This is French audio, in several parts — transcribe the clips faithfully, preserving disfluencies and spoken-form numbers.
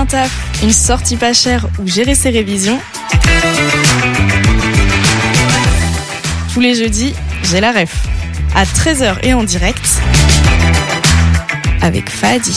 taf, une sortie pas chère ou gérer ses révisions. Tous les jeudis, j'ai la ref. À treize heures et en direct, avec Fadi.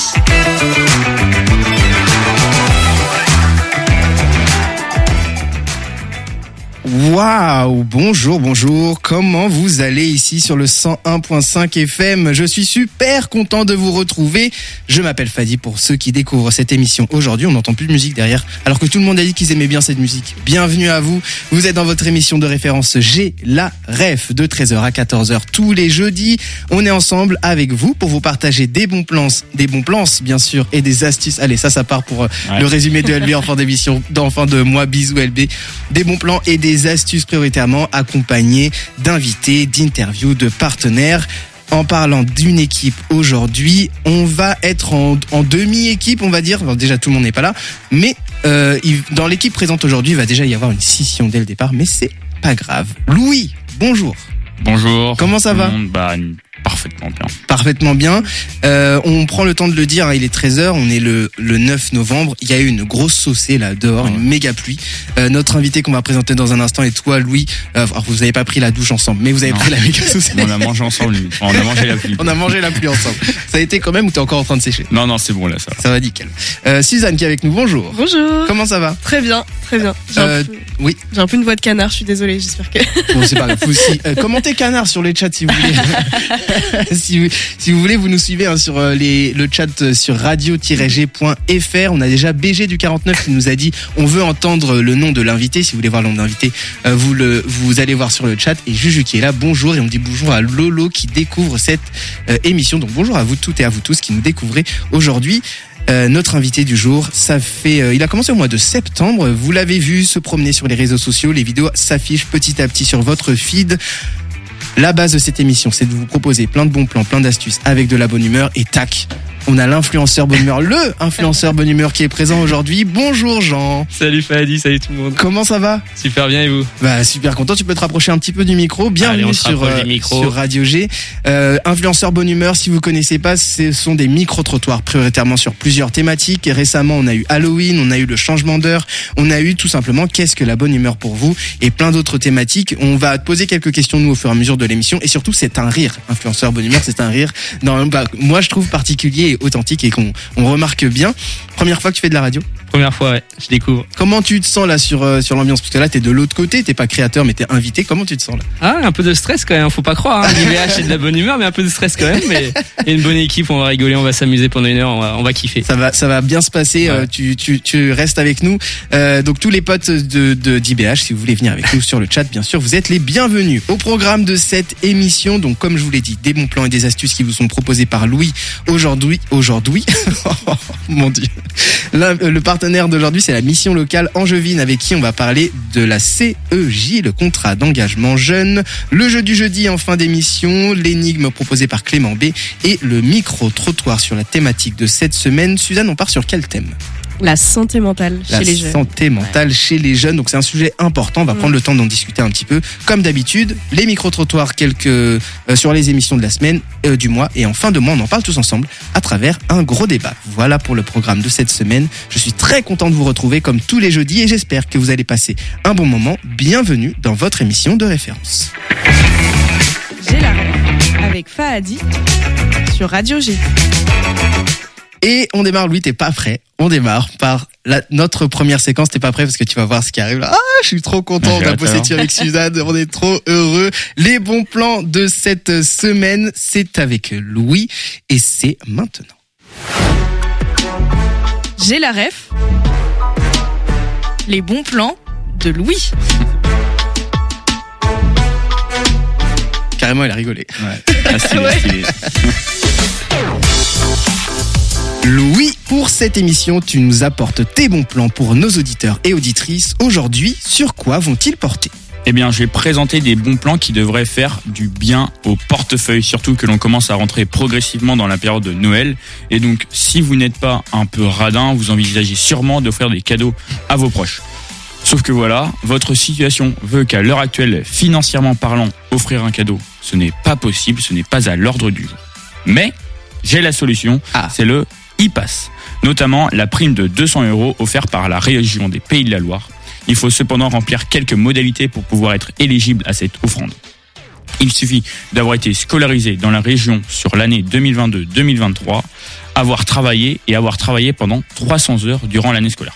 Waouh, bonjour, bonjour, comment vous allez ici sur le cent un virgule cinq F M? Je suis super content de vous retrouver. Je m'appelle Fadi pour ceux qui découvrent cette émission aujourd'hui. On n'entend plus de musique derrière, alors que tout le monde a dit qu'ils aimaient bien cette musique. Bienvenue à vous, vous êtes dans votre émission de référence J'ai la ref de treize heures à quatorze heures tous les jeudis. On est ensemble avec vous pour vous partager des bons plans, des bons plans bien sûr, et des astuces. Allez, ça, ça part pour ouais. le résumé de L B en fin d'émission, en fin de mois. Bisous L B. Des bons plans et des astuces prioritairement accompagnées d'invités, d'interviews, de partenaires. En parlant d'une équipe aujourd'hui, on va être en, en demi-équipe, on va dire. Alors déjà, tout le monde n'est pas là, mais euh, il, dans l'équipe présente aujourd'hui, il va déjà y avoir une scission dès le départ, mais c'est pas grave. Louis, bonjour. Bonjour. Comment ça va ? Bah, parfaitement bien. Parfaitement bien. Euh, on prend le temps de le dire, hein, il est treize heures, on est le, le neuf novembre. Il y a eu une grosse saucée là dehors, une méga pluie. Euh, notre invité qu'on va présenter dans un instant est toi, Louis. Euh, alors vous avez pas pris la douche ensemble, mais vous avez non. pris la méga saucée. On a mangé ensemble, lui. On a mangé la pluie. On a mangé la pluie ensemble. Ça a été quand même ou t'es encore en train de sécher ? Non, non, c'est bon là, ça va. Ça va nickel. Euh, Suzanne qui est avec nous, bonjour. Bonjour. Comment ça va ? Très bien, très bien. J'ai, euh, un peu, oui. j'ai un peu une voix de canard, je suis désolée, j'espère que... Bon, c'est pas grave. Vous aussi, euh, commentez canard sur les chats si vous voulez. si, vous, si vous voulez, vous nous suivez hein, sur euh, les, le chat sur radio tiret g point f r. On a déjà B G du quarante-neuf qui nous a dit on veut entendre le nom de l'invité. Si vous voulez voir le nom de l'invité, euh, vous, le, vous allez voir sur le chat. Et Juju qui est là, bonjour. Et on dit bonjour à Lolo qui découvre cette euh, émission. Donc bonjour à vous toutes et à vous tous qui nous découvrez aujourd'hui. Euh, notre invité du jour, ça fait, euh, il a commencé au mois de septembre. Vous l'avez vu se promener sur les réseaux sociaux. Les vidéos s'affichent petit à petit sur votre feed. La base de cette émission, c'est de vous proposer plein de bons plans, plein d'astuces avec de la bonne humeur et tac. On a l'influenceur bonne humeur, le influenceur bonne humeur qui est présent aujourd'hui. Bonjour Jean. Salut Fadi, salut tout le monde. Comment ça va ? Super bien et vous ? Bah super content, tu peux te rapprocher un petit peu du micro. Bienvenue Allez, sur, euh, sur Radio G. Euh, influenceur bonne humeur, si vous connaissez pas, ce sont des micro-trottoirs prioritairement sur plusieurs thématiques. Et récemment, on a eu Halloween, on a eu le changement d'heure, on a eu tout simplement qu'est-ce que la bonne humeur pour vous et plein d'autres thématiques. On va te poser quelques questions nous au fur et à mesure de l'émission et surtout c'est un rire. Influenceur bonne humeur, c'est un rire. Non, bah, moi je trouve particulier et authentique et qu'on on remarque bien. Première fois que tu fais de la radio ? Première fois, ouais, je découvre. Comment tu te sens là sur euh, sur l'ambiance ? Parce que là t'es de l'autre côté, t'es pas créateur mais t'es invité. Comment tu te sens là ? Ah, un peu de stress quand même. Faut pas croire. Hein. L'I V H c'est de la bonne humeur, mais un peu de stress quand même. Mais il y a une bonne équipe, on va rigoler, on va s'amuser pendant une heure, on va, on va kiffer. Ça va, ça va bien se passer. Ouais. Euh, tu tu tu restes avec nous. Euh, donc tous les potes de de d'I B H, si vous voulez venir avec nous sur le chat, bien sûr, vous êtes les bienvenus. Au programme de cette émission, donc comme je vous l'ai dit, des bons plans et des astuces qui vous sont proposés par Louis aujourd'hui. Aujourd'hui, oh, mon Dieu. Là, le partenaire d'aujourd'hui, c'est la mission locale Angevine avec qui on va parler de la C E J, le contrat d'engagement jeune, le jeu du jeudi en fin d'émission, l'énigme proposée par Clément B et le micro-trottoir sur la thématique de cette semaine. Suzanne, on part sur quel thème ? La santé mentale chez la les jeunes. La santé mentale ouais. chez les jeunes. Donc c'est un sujet important. On va mmh. prendre le temps d'en discuter un petit peu. Comme d'habitude, les micro-trottoirs quelques euh, sur les émissions de la semaine, euh, du mois. Et en fin de mois, on en parle tous ensemble à travers un gros débat. Voilà pour le programme de cette semaine. Je suis très content de vous retrouver comme tous les jeudis et j'espère que vous allez passer un bon moment. Bienvenue dans votre émission de référence. J'ai la ref avec Fahadi sur Radio G. Et on démarre, Louis, t'es pas prêt. On démarre par la, notre première séquence. T'es pas prêt parce que tu vas voir ce qui arrive là. Ah, je suis trop content. On a bossé dessus avec Suzanne. On est trop heureux. Les bons plans de cette semaine, c'est avec Louis et c'est maintenant. J'ai la ref. Les bons plans de Louis. Carrément, il a rigolé. Ouais. Ah, stylé, ouais. stylé. Louis, pour cette émission, tu nous apportes tes bons plans pour nos auditeurs et auditrices. Aujourd'hui, sur quoi vont-ils porter ? Eh bien, je vais présenter des bons plans qui devraient faire du bien au portefeuille, surtout que l'on commence à rentrer progressivement dans la période de Noël. Et donc, si vous n'êtes pas un peu radin, vous envisagez sûrement d'offrir des cadeaux à vos proches. Sauf que voilà, votre situation veut qu'à l'heure actuelle, financièrement parlant, offrir un cadeau, ce n'est pas possible, ce n'est pas à l'ordre du jour. Mais j'ai la solution, ah. c'est le e-pass. notamment la prime de deux cents euros offerte par la région des Pays de la Loire. Il faut cependant remplir quelques modalités pour pouvoir être éligible à cette offrande. Il suffit d'avoir été scolarisé dans la région sur l'année deux mille vingt-deux deux mille vingt-trois, avoir travaillé et avoir travaillé pendant trois cents heures durant l'année scolaire.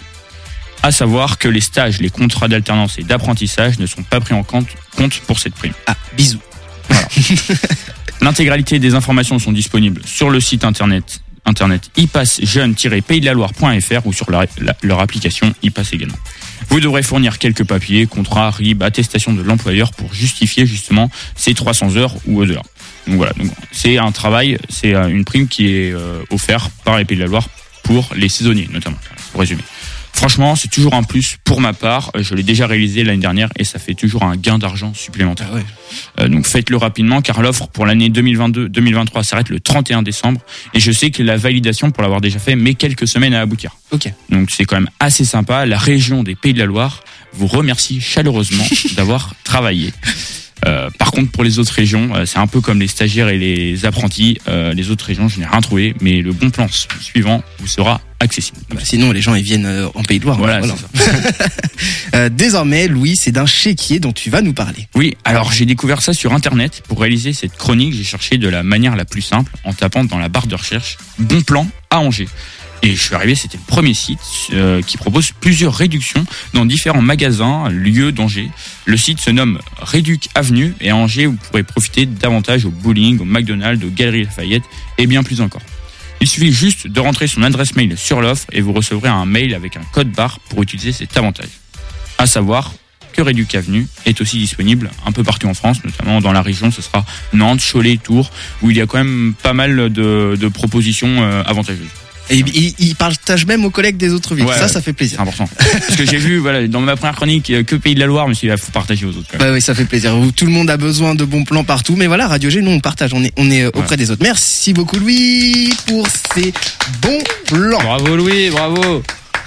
À savoir que les stages, les contrats d'alternance et d'apprentissage ne sont pas pris en compte, compte pour cette prime. Ah, bisous. Voilà. L'intégralité des informations sont disponibles sur le site internet, internet i p a s jeune tiret pays de la loire point f r ou sur la, la, leur application I P A S également. Vous devrez fournir quelques papiers, contrats, R I B, attestation de l'employeur pour justifier justement ces trois cents heures ou au-delà. Donc voilà, donc c'est un travail, c'est une prime qui est euh, offerte par les Pays de la Loire pour les saisonniers notamment, pour résumer. Franchement, c'est toujours un plus pour ma part. Je l'ai déjà réalisé l'année dernière et ça fait toujours un gain d'argent supplémentaire. Ah ouais. Euh, donc faites-le rapidement car l'offre pour l'année deux mille vingt-deux deux mille vingt-trois s'arrête le trente et un décembre et je sais que la validation pour l'avoir déjà fait met quelques semaines à aboutir. Ok. Donc c'est quand même assez sympa. La région des Pays de la Loire vous remercie chaleureusement d'avoir travaillé. Euh, par contre, pour les autres régions, euh, c'est un peu comme les stagiaires et les apprentis. Euh, les autres régions, je n'ai rien trouvé, mais le bon plan suivant vous sera accessible. Bah, sinon, les gens ils viennent euh, en Pays de Loire. Voilà. voilà. C'est ça. euh, désormais, Louis, c'est d'un chéquier dont tu vas nous parler. Oui. Alors, j'ai découvert ça sur Internet. Pour réaliser cette chronique, j'ai cherché de la manière la plus simple en tapant dans la barre de recherche "bon plan à Angers". Et je suis arrivé, c'était le premier site euh, qui propose plusieurs réductions dans différents magasins, lieux d'Angers. Le site se nomme Réduc Avenue et à Angers, vous pourrez profiter davantage au bowling, au McDonald's, aux Galeries Lafayette et bien plus encore. Il suffit juste de rentrer son adresse mail sur l'offre et vous recevrez un mail avec un code barre pour utiliser cet avantage. À savoir que Réduc Avenue est aussi disponible un peu partout en France, notamment dans la région, ce sera Nantes, Cholet, Tours, où il y a quand même pas mal de, de propositions euh, avantageuses. Et il, il partage même aux collègues des autres villes. Ouais, ça, ça fait plaisir. C'est important. Parce que j'ai vu, voilà, dans ma première chronique, que Pays de la Loire, mais il faut partager aux autres. Bah oui, ça fait plaisir. Tout le monde a besoin de bons plans partout. Mais voilà, Radio G, nous, on partage. On est, on est auprès ouais. des autres. Merci beaucoup, Louis, pour ces bons plans. Bravo, Louis, bravo.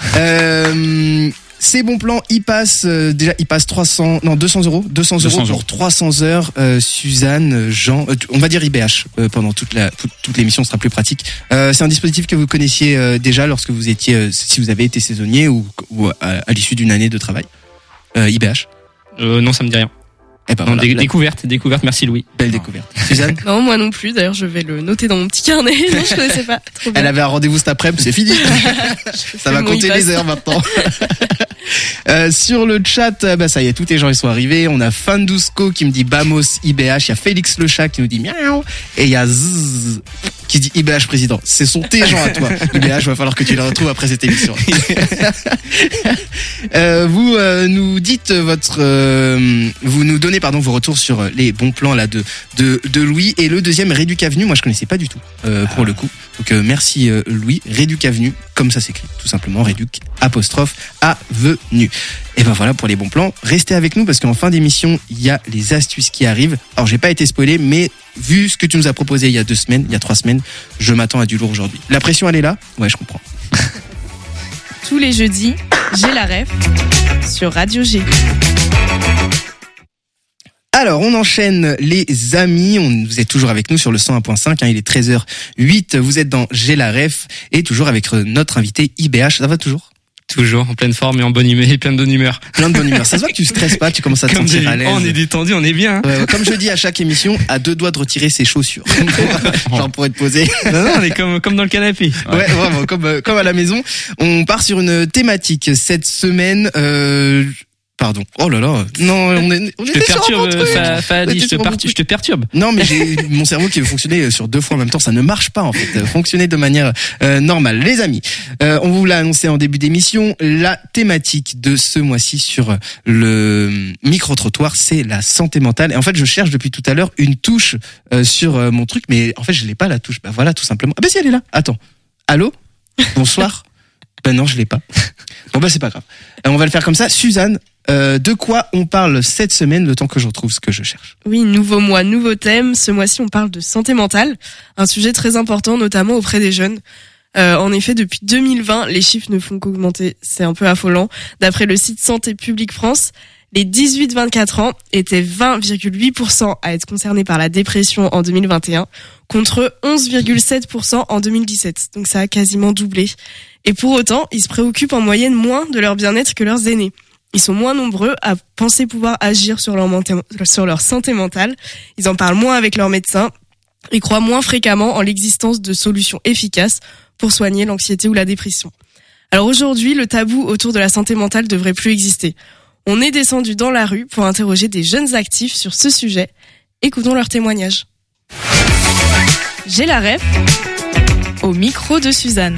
Euh, Ces bons plans, ils passent euh, déjà, ils passent trois cents, non deux cents euros, deux cents euros pour trois cents heures. Euh, Suzanne, Jean, euh, on va dire I B H euh, pendant toute la toute, toute l'émission, ce sera plus pratique. Euh, c'est un dispositif que vous connaissiez euh, déjà lorsque vous étiez, euh, si vous avez été saisonnier ou, ou à, à l'issue d'une année de travail. Euh, I B H. Euh, non, ça me dit rien. Eh ben non, voilà, dé- la... découverte, découverte. Merci Louis. Belle découverte. Suzanne. Non, moi non plus. D'ailleurs, je vais le noter dans mon petit carnet. Non, je connaissais pas. Trop bien. Elle avait un rendez-vous cet après-midi, c'est fini. Ça va compter les heures maintenant. Euh, sur le chat, bah ça y est, tous les gens ils sont arrivés. On a Fandusco qui me dit Bamos I B H. Il y a Félix le chat qui nous dit miaou. Et il y a Zzz qui dit I B H président. Ce sont tes gens à toi. I B H, va falloir que tu les retrouves après cette émission. euh, vous euh, nous dites votre, euh, vous nous donnez pardon vos retours sur les bons plans là de de, de Louis et le deuxième Réduc Avenue. Moi je connaissais pas du tout euh, pour le coup. Donc euh, merci euh, Louis. Réduc Avenue, comme ça s'écrit tout simplement. Réduc apostrophe Avenue. Et ben voilà pour les bons plans. Restez avec nous parce qu'en fin d'émission il y a les astuces qui arrivent. Alors j'ai pas été spoilé, mais vu ce que tu nous as proposé il y a deux semaines, il y a trois semaines, je m'attends à du lourd aujourd'hui. La pression elle est là ? Ouais, je comprends. Tous les jeudis, j'ai la ref sur Radio G. Alors, on enchaîne les amis, on, vous êtes toujours avec nous sur le cent un point cinq, hein, il est treize heures huit, vous êtes dans J'ai la ref et toujours avec notre invité I B H, ça va toujours ? Toujours en pleine forme et en bonne humeur et plein de bonne humur. Plein de bonne humeur. Ça se voit que tu stresses pas, tu commences à te comme sentir des, à l'aise. Oh, on est détendu, on est bien. Ouais, comme je dis à chaque émission, à deux doigts de retirer ses chaussures. Genre pour être posé. Non, non, on est comme, comme dans le canapé. Ouais, ouais vraiment, comme, comme à la maison. On part sur une thématique cette semaine, euh, Pardon. Oh là là. Non, on est, on je te perturbe, fa, Fadi, je te, par, je te perturbe. Non, mais j'ai mon cerveau qui veut fonctionner sur deux fois en même temps. Ça ne marche pas, en fait. Fonctionner de manière euh, normale. Les amis, euh, on vous l'a annoncé en début d'émission. La thématique de ce mois-ci sur le micro-trottoir, c'est la santé mentale. Et en fait, je cherche depuis tout à l'heure une touche euh, sur euh, mon truc, mais en fait, je l'ai pas, la touche. Bah voilà, tout simplement. Ah bah si, elle est là. Attends. Allô? Bonsoir. Ben non, je l'ai pas. Bon bah c'est pas grave. On va le faire comme ça. Suzanne, euh, de quoi on parle cette semaine, le temps que je retrouve ce que je cherche? Oui, nouveau mois, nouveau thème. Ce mois-ci, on parle de santé mentale, un sujet très important, notamment auprès des jeunes. Euh, en effet, depuis deux mille vingt, les chiffres ne font qu'augmenter. C'est un peu affolant. D'après le site Santé publique France, Les dix-huit vingt-quatre ans étaient vingt virgule huit pour cent à être concernés par la dépression en deux mille vingt et un, contre onze virgule sept pour cent en deux mille dix-sept. Donc ça a quasiment doublé. Et pour autant, ils se préoccupent en moyenne moins de leur bien-être que leurs aînés. Ils sont moins nombreux à penser pouvoir agir sur leur, menté- sur leur santé mentale. Ils en parlent moins avec leurs médecins et croient moins fréquemment en l'existence de solutions efficaces pour soigner l'anxiété ou la dépression. Alors aujourd'hui, le tabou autour de la santé mentale devrait plus exister. On est descendu dans la rue pour interroger des jeunes actifs sur ce sujet. Écoutons leurs témoignages. J'ai la ref au micro de Suzanne.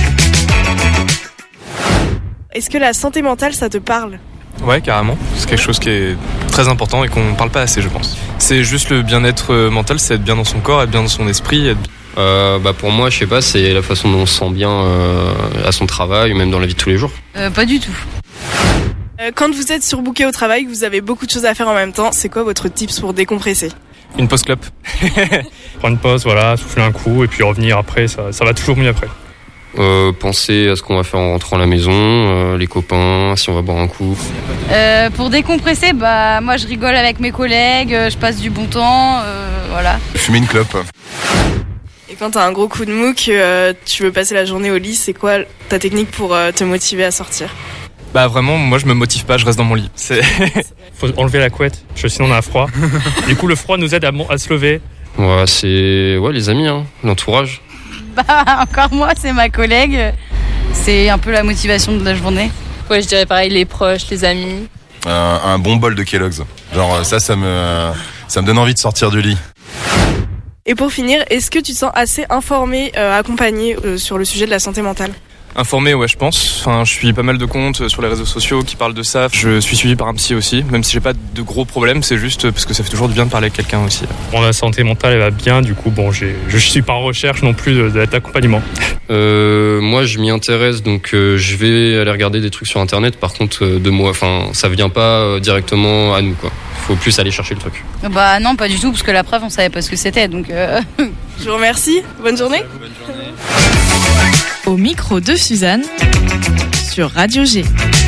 Est-ce que la santé mentale, ça te parle ? Ouais, carrément. C'est quelque chose qui est très important et qu'on parle pas assez, je pense. C'est juste le bien-être mental, c'est être bien dans son corps, être bien dans son esprit. Être... Euh, bah pour moi, je sais pas, c'est la façon dont on se sent bien euh, à son travail, ou même dans la vie de tous les jours. Euh, pas du tout. Euh, quand vous êtes surbooké au travail, que vous avez beaucoup de choses à faire en même temps, c'est quoi votre tips pour décompresser ? Une pause clope. Prendre une pause, voilà, souffler un coup et puis revenir après, ça, ça va toujours mieux après. Euh, penser à ce qu'on va faire en rentrant à la maison, euh, les copains, si on va boire un coup. Euh, pour décompresser, bah moi je rigole avec mes collègues, je passe du bon temps, euh, voilà. Fumer une clope. Et quand t'as un gros coup de mou, que euh, tu veux passer la journée au lit, c'est quoi ta technique pour euh, te motiver à sortir ? Bah vraiment, moi je me motive pas, je reste dans mon lit. C'est... Faut enlever la couette, parce que sinon on a froid. Du coup le froid nous aide à, à se lever. Ouais, c'est ouais les amis, hein, l'entourage. Bah encore moi, c'est ma collègue. C'est un peu la motivation de la journée. Ouais, je dirais pareil, les proches, les amis. Un, un bon bol de Kellogg's. Genre ça, ça me, ça me donne envie de sortir du lit. Et pour finir, est-ce que tu te sens assez informé, euh, accompagné euh, sur le sujet de la santé mentale ? Informé, ouais, je pense. Enfin, je suis pas mal de comptes sur les réseaux sociaux qui parlent de ça. Je suis suivi par un psy aussi, même si j'ai pas de gros problèmes, c'est juste parce que ça fait toujours du bien de parler avec quelqu'un aussi. Bon, la santé mentale, elle va bien, du coup, bon, j'ai, je suis pas en recherche non plus de, de d'accompagnement. Euh, moi, je m'y intéresse, donc euh, je vais aller regarder des trucs sur Internet. Par contre, euh, de moi, enfin, ça vient pas euh, directement à nous, quoi. Faut plus aller chercher le truc. Bah non, pas du tout, parce que la preuve, on savait pas ce que c'était, donc... Euh... Je vous remercie, bonne journée. Bonne journée. Au micro de Suzanne sur Radio G.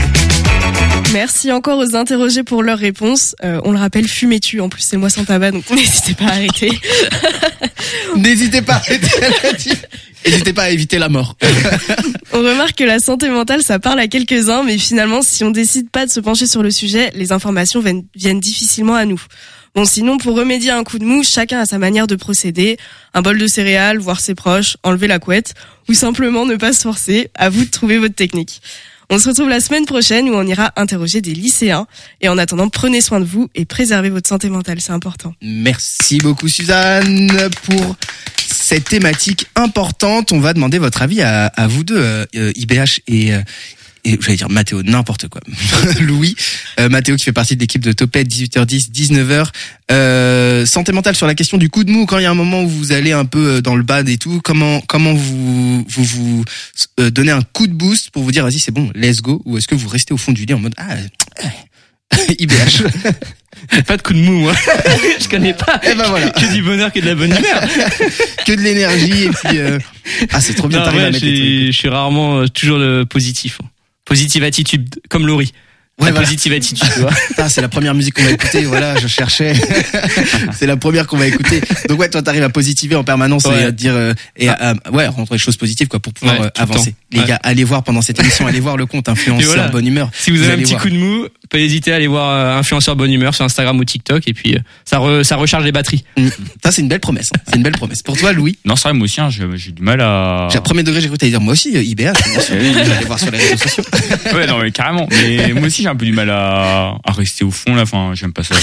Merci encore aux interrogés pour leurs réponses. Euh, on le rappelle, fumez-tu. En plus, c'est le mois sans tabac, donc n'hésitez pas à arrêter. N'hésitez pas à arrêter, elle a dit. N'hésitez pas à éviter la mort. On remarque que la santé mentale, ça parle à quelques-uns, mais finalement, si on décide pas de se pencher sur le sujet, les informations viennent, viennent difficilement à nous. Bon, sinon, pour remédier à un coup de mou, chacun a sa manière de procéder. Un bol de céréales, voir ses proches, enlever la couette, ou simplement ne pas se forcer. À vous de trouver votre technique. On se retrouve la semaine prochaine où on ira interroger des lycéens. Et en attendant, prenez soin de vous et préservez votre santé mentale, c'est important. Merci beaucoup Suzanne pour cette thématique importante. On va demander votre avis à, à vous deux, euh, I B H et... Euh, et j'allais dire Mathéo, n'importe quoi. Louis, euh, Mathéo qui fait partie de l'équipe de Topette, dix-huit heures dix, dix-neuf heures. Euh, santé mentale sur la question du coup de mou, quand il y a un moment où vous allez un peu dans le bad et tout, comment comment vous vous vous euh, donnez un coup de boost pour vous dire vas-y c'est bon, let's go, ou est-ce que vous restez au fond du lit en mode ah I B H. Pas de coup de mou, moi. Je connais pas. Et ben voilà. Que du bonheur, que de la bonne humeur. Que de l'énergie et puis euh... ah c'est trop bien. Non, t'arrives ouais, à mettre je, des trucs. je suis rarement euh, toujours le positif. Positive attitude, comme Laurie. Ouais, la voilà. positive attitude, tu vois. Ah, c'est la première musique qu'on va écouter. Voilà, je cherchais. C'est la première qu'on va écouter. Donc ouais, toi, t'arrives à positiver en permanence Ouais. et à dire euh, et à, à- ouais, rendre les choses positives quoi pour pouvoir Ouais, euh, tout le avancer. temps. Les Ouais. gars, allez voir pendant cette émission, allez voir le compte influenceur Et voilà. bonne humeur. Si vous, avez un allez petit voir. coup de mou, pas hésiter à aller voir euh, Influenceur Bonne Humeur sur Instagram ou TikTok et puis euh, ça re- ça recharge les batteries. Mmh. Ça, c'est une belle promesse. Hein. C'est une belle promesse. Pour toi, Louis, Non, c'est vrai, moi aussi, hein, j'ai, j'ai du mal à. j'ai premier degré, j'ai cru que t'allais dire moi aussi, euh, I B H. Bien sûr, allez voir sur les réseaux sociaux. Ouais, non, mais carrément. Mais moi aussi, j'ai un peu du mal à, à rester au fond, là. Enfin, j'aime pas ça.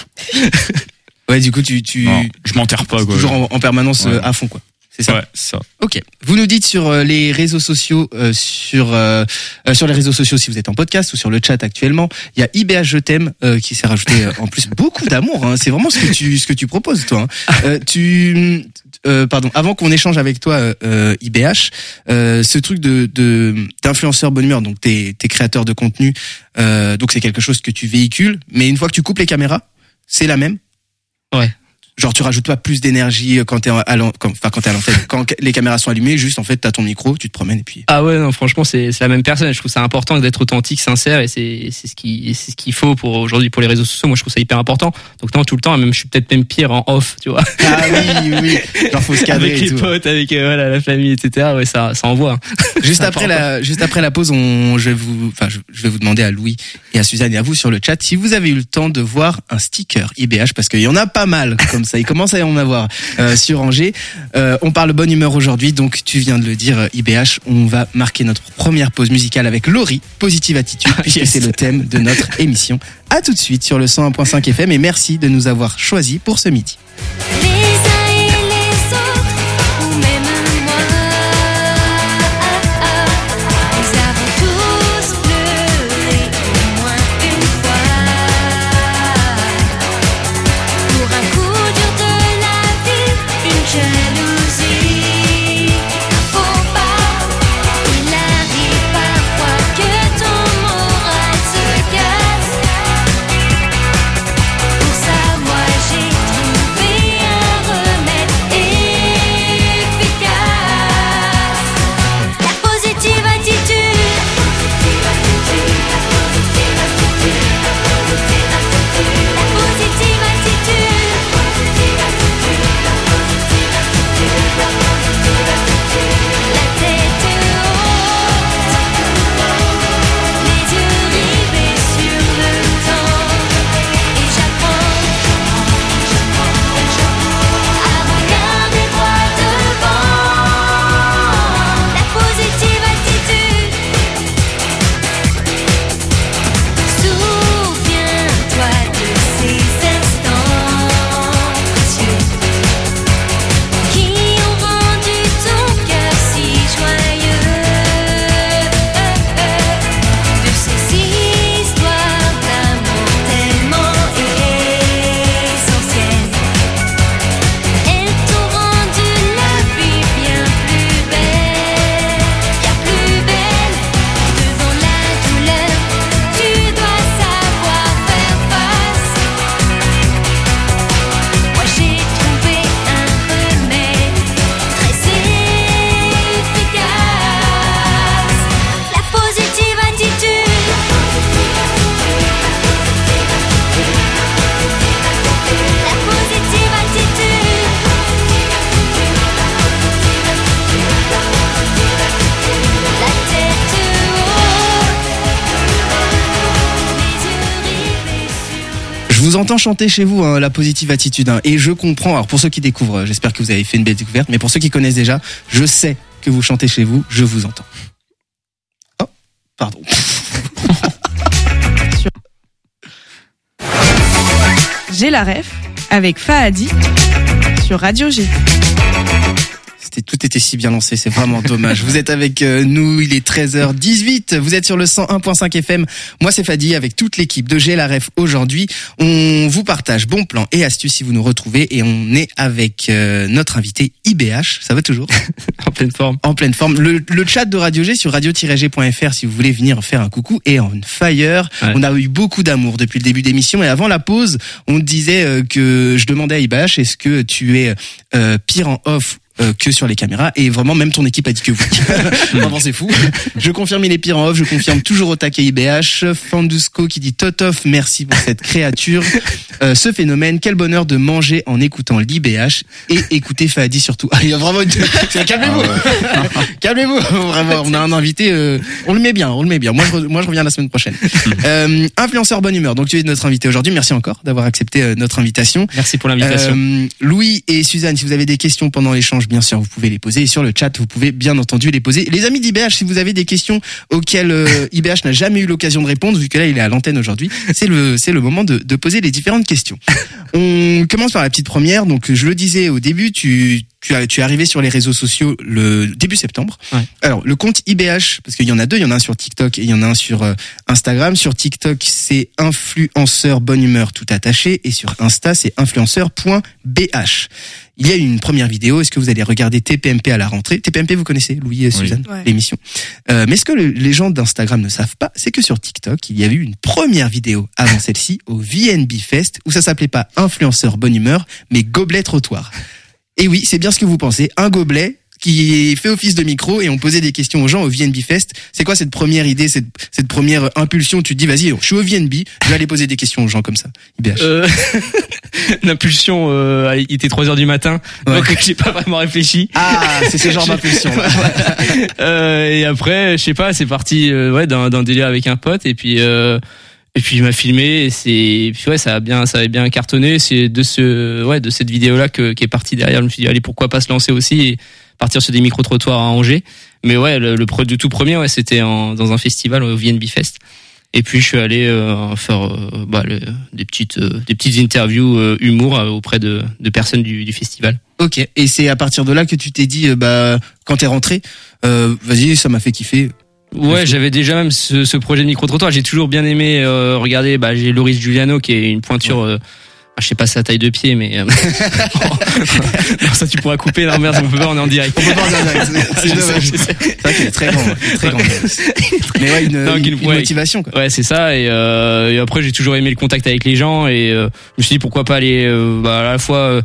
Ouais, du coup, tu tu Non, je m'enterre pas, quoi. toujours en, en permanence Ouais. euh, à fond quoi. C'est ça. Ouais, c'est ça. Ok. Vous nous dites sur euh, les réseaux sociaux, euh, sur euh, euh, sur les réseaux sociaux si vous êtes en podcast ou sur le chat actuellement, il y a I B H Je t'aime euh, qui s'est rajouté euh, en plus beaucoup d'amour. Hein. C'est vraiment ce que tu ce que tu proposes toi. Hein. Euh, tu euh, pardon. Avant qu'on échange avec toi, euh, I B H, euh, ce truc de de d'influenceur bonne humeur. Donc t'es t'es créateur de contenu. Euh, donc c'est quelque chose que tu véhicules. Mais une fois que tu coupes les caméras, c'est la même. Ouais. Genre tu rajoutes pas plus d'énergie quand t'es à l'an- quand, enfin quand t'es à l'antenne, quand les caméras sont allumées, juste en fait t'as ton micro, tu te promènes et puis. Ah ouais, non, franchement, c'est, c'est la même personne. Je trouve ça important d'être authentique, sincère, et c'est, c'est ce qui, c'est ce qu'il faut pour aujourd'hui, pour les réseaux sociaux. Moi, je trouve ça hyper important. Donc, non, tout le temps, même, je suis peut-être même pire en off, tu vois. Ah oui, oui. Genre faut se cadrer Avec et les tout. potes, avec, euh, voilà, la famille, et cetera. Ouais, ça, ça envoie. Juste C'est après important. la, juste après la pause, on, je vais vous, enfin, je, je vais vous demander à Louis et à Suzanne et à vous sur le chat si vous avez eu le temps de voir un sticker I B H, parce qu'il y en a pas mal comme ça. Il commence à y en avoir euh, sur Angers. Euh, on parle bonne humeur aujourd'hui, donc tu viens de le dire, euh, I B H. On va marquer notre première pause musicale avec Laurie, Positive Attitude, puisque Yes. c'est le thème de notre émission. À tout de suite sur le cent un point cinq F M et merci de nous avoir choisis pour ce midi. Les uns et les autres, ou même moi, nous avons tous pleuré au moins une fois. Pour un coup dur de la vie, une jalousie, un faux pas. Il arrive parfois que ton moral se casse. Pour ça, moi j'ai trouvé un remède efficace. La positive attitude. La positive attitude. La positive attitude. La tête haute, les yeux rivés sur le temps. Et j'apprends à regarder droit devant. La positive attitude. Souviens-toi de ces instants précieux qui ont rendu ton cœur si joyeux. De ces histoires d'amour tellement essentielles, elles t'ont rendu la vie bien plus belle, bien plus belle. Devant la douleur, tu dois savoir faire face. Moi j'ai trouvé un remède très efficace. La positive attitude. La positive attitude. La tête haute, les yeux rivés sur. Je vous entends chanter chez vous hein, la positive attitude hein, et je comprends. Alors pour ceux qui découvrent, euh, j'espère que vous avez fait une belle découverte, mais pour ceux qui connaissent déjà, je sais que vous chantez chez vous, je vous entends. Oh, pardon. J'ai la ref avec Fahadi sur Radio G. C'était, tout était si bien lancé, c'est vraiment dommage. Vous êtes avec euh, nous, il est treize heures dix-huit, vous êtes sur le cent un point cinq F M. Moi c'est Fadi avec toute l'équipe de J'ai la ref aujourd'hui. On vous partage bons plans et astuces si vous nous retrouvez et on est avec euh, notre invité I B H, ça va toujours? En pleine forme. En pleine forme. Le, le chat de Radio G sur radio tiret g point f r si vous voulez venir faire un coucou est on fire. Ouais. On a eu beaucoup d'amour depuis le début d'émission et avant la pause, on disait euh, que je demandais à I B H est-ce que tu es euh, pire en off euh, que sur les caméras et vraiment même ton équipe a dit que oui. Vraiment c'est fou. Je confirme il est pire en off, je confirme toujours au taquet I B H. Fandusco qui dit Totof, merci pour cette créature. Euh, ce phénomène, quel bonheur de manger en écoutant l'I B H et écouter Fahadi surtout. Ah, il y a vraiment une... calmez-vous. Ah ouais. Calmez-vous. Vraiment, on a un invité, euh, on le met bien, on le met bien. Moi je, re- moi je reviens la semaine prochaine. Euh, influenceur bonne humeur. Donc tu es notre invité aujourd'hui. Merci encore d'avoir accepté euh, notre invitation. Merci pour l'invitation. Euh, Louis et Suzanne, si vous avez des questions pendant l'échange, bien sûr, vous pouvez les poser. Et sur le chat, vous pouvez bien entendu les poser. Les amis d'I B H, si vous avez des questions auxquelles euh, I B H n'a jamais eu l'occasion de répondre, vu que là, il est à l'antenne aujourd'hui, c'est le, c'est le moment de, de poser les différentes questions. On commence par la petite première. Donc, je le disais au début, tu, tu as, tu es arrivé sur les réseaux sociaux le début septembre. Ouais. Alors, le compte I B H, parce qu'il y en a deux, il y en a un sur TikTok et il y en a un sur euh, Instagram. Sur TikTok, c'est influenceur bonne humeur tout attaché, et sur Insta, c'est influenceur.bh. Il y a eu une première vidéo. Est-ce que vous allez regarder T P M P à la rentrée? T P M P, vous connaissez, Louis et Suzanne, Ouais. l'émission. Euh, mais ce que le- les gens d'Instagram ne savent pas, c'est que sur TikTok, il y a eu une première vidéo avant celle-ci au V N B Fest, où ça s'appelait pas influenceur bonne humeur, mais gobelet trottoir. Et oui, c'est bien ce que vous pensez, un gobelet qui fait office de micro, et on posait des questions aux gens au V N B Fest. C'est quoi cette première idée, cette, cette première impulsion? Tu te dis, vas-y, je suis au V N B, je vais aller poser des questions aux gens comme ça. I B H. Euh, l'impulsion, euh, il était trois heures du matin, Ouais. donc j'ai pas vraiment réfléchi. Ah, c'est ce genre d'impulsion. Euh, et après, je sais pas, c'est parti, euh, ouais, d'un, d'un délire avec un pote, et puis, euh, et puis il m'a filmé, et c'est, et puis ouais, ça a bien, ça a bien cartonné. C'est de ce, ouais, de cette vidéo-là que, qui est partie derrière. Je me suis dit, allez, pourquoi pas se lancer aussi et partir sur des micro-trottoirs à Angers. Mais ouais, le, le pro- du tout premier, ouais, c'était en, dans un festival au V N B Fest. Et puis je suis allé euh, faire euh, bah, le, des petites, euh, des petites interviews euh, humour euh, auprès de, de personnes du, du festival. Ok. Et c'est à partir de là que tu t'es dit, euh, bah, quand t'es rentré, euh, vas-y, ça m'a fait kiffer. Ouais, j'avais déjà même ce, ce projet de micro-trottoir. J'ai toujours bien aimé euh, regarder. Bah, j'ai Loris Giuliano qui est une pointure. Euh, je sais pas sa taille de pied, mais euh... non, ça tu pourras couper. Non merde, on peut pas, on est en direct. On peut pas en direct. C'est Je dommage. sais, je sais. C'est vrai qu'il est très grand, il est très grand. Mais ouais, une, Non, une, qu'il- une ouais. motivation, quoi. Ouais, c'est ça. Et, euh, et après, j'ai toujours aimé le contact avec les gens, et euh, je me suis dit pourquoi pas aller euh, bah, à la fois euh,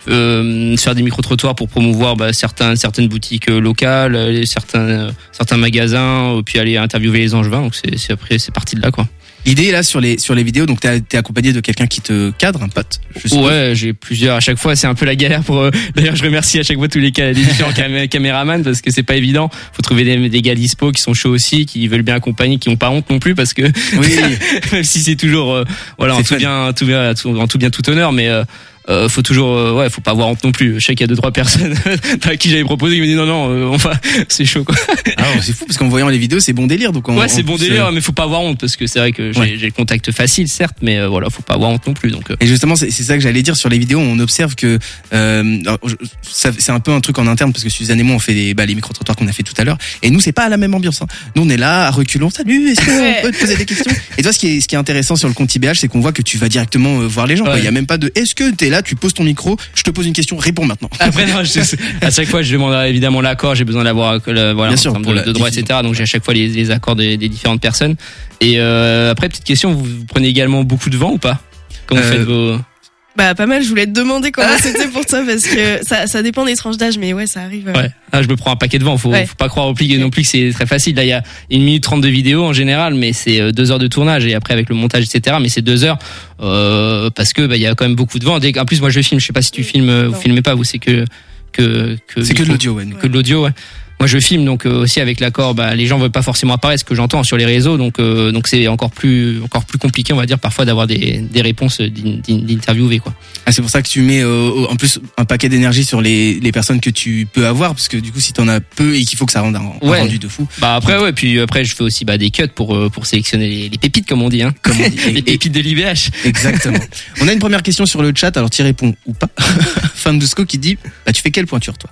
euh, faire des micro-trottoirs pour promouvoir bah, certains, certaines boutiques euh, locales, euh, certains, euh, certains magasins, euh, puis aller interviewer les Angevins. Donc c'est, c'est après, c'est parti de là, quoi. L'idée là sur les sur les vidéos, donc t'es t'es accompagné de quelqu'un qui te cadre, un pote. Je suppose. Ouais, j'ai plusieurs. À chaque fois, c'est un peu la galère pour. Euh, d'ailleurs, je remercie à chaque fois tous les, ca- les différents cam- caméramans parce que c'est pas évident. Faut trouver des, des gars dispo qui sont chauds aussi, qui veulent bien accompagner, qui ont pas honte non plus parce que Oui. même si c'est toujours euh, voilà en C'est tout fun. bien, tout bien, tout- en tout bien tout honneur, mais euh, euh, faut toujours euh, ouais, faut pas avoir honte non plus. Je sais qu'il y a deux trois personnes à qui j'avais proposé qui me disent non non, euh, enfin c'est chaud quoi. Ah, c'est fou parce qu'en voyant les vidéos, c'est bon délire. Donc en- Ouais, en c'est bon plus, délire, euh, mais faut pas avoir honte parce que c'est vrai que j'ai, Ouais. j'ai le contact facile certes, mais euh, voilà, faut pas avoir honte non plus. Donc euh, Et justement, c'est c'est ça que j'allais dire sur les vidéos. On observe que euh, alors, je- ça- c'est un peu un truc en interne parce que Suzanne et moi on fait les, bah, les micro trottoirs qu'on a fait tout à l'heure. Et nous, c'est pas la même ambiance. Hein. Nous, on est là à reculons. Salut, est-ce Ouais. qu'on peut te poser des questions? Et toi, ce qui est ce qui est intéressant sur le compte I B H, c'est qu'on voit que tu vas directement euh, voir les gens. quoi. Ouais. Il y a même pas de. Est-ce que t'es là, tu poses ton micro, je te pose une question, réponds maintenant. Après, non, je, à chaque fois, je demande évidemment l'accord. J'ai besoin d'avoir le, voilà, Bien en sûr, termes pour de, la de droit, et diffusion. cetera. Donc j'ai à chaque fois les, les accords des, des différentes personnes. Et euh, après, petite question, vous, vous prenez également beaucoup de vent ou pas quand vous Euh, faites vos... Bah pas mal, je voulais te demander comment c'était pour toi parce que ça, ça dépend des tranches d'âge, mais ouais, ça arrive. euh. Ouais. Ah, je me prends un paquet de vent. Faut, Ouais. faut pas croire au pli non plus que c'est très facile. Là, il y a une minute trente de vidéo en général, mais c'est euh, deux heures de tournage et après avec le montage, et cetera. Mais c'est deux heures euh, parce que bah il y a quand même beaucoup de vent. Dès- En plus, moi, je filme. Je sais pas si tu filmes, euh, vous Non. filmez pas, vous, c'est que que que C'est que de micro- l'audio, ouais. que de l'audio, ouais. Moi, je filme, donc euh, aussi avec l'accord, bah, les gens veulent pas forcément apparaître, ce que j'entends sur les réseaux, donc euh, donc c'est encore plus encore plus compliqué, on va dire, parfois d'avoir des des réponses d'in- d'in- d'interviewés, quoi. Ah, c'est pour ça que tu mets euh, en plus un paquet d'énergie sur les, les personnes que tu peux avoir, parce que du coup si t'en as peu et qu'il faut que ça rende un, un Ouais. rendu de fou. Bah après, ouais, puis après, je fais aussi bah des cuts pour euh, pour sélectionner les, les pépites, comme on dit, hein, Comme on dit. les pépites de l'I B H. Exactement. On a une première question sur le chat, alors tu y réponds ou pas. Fan de Sco qui dit, bah tu fais quelle pointure toi?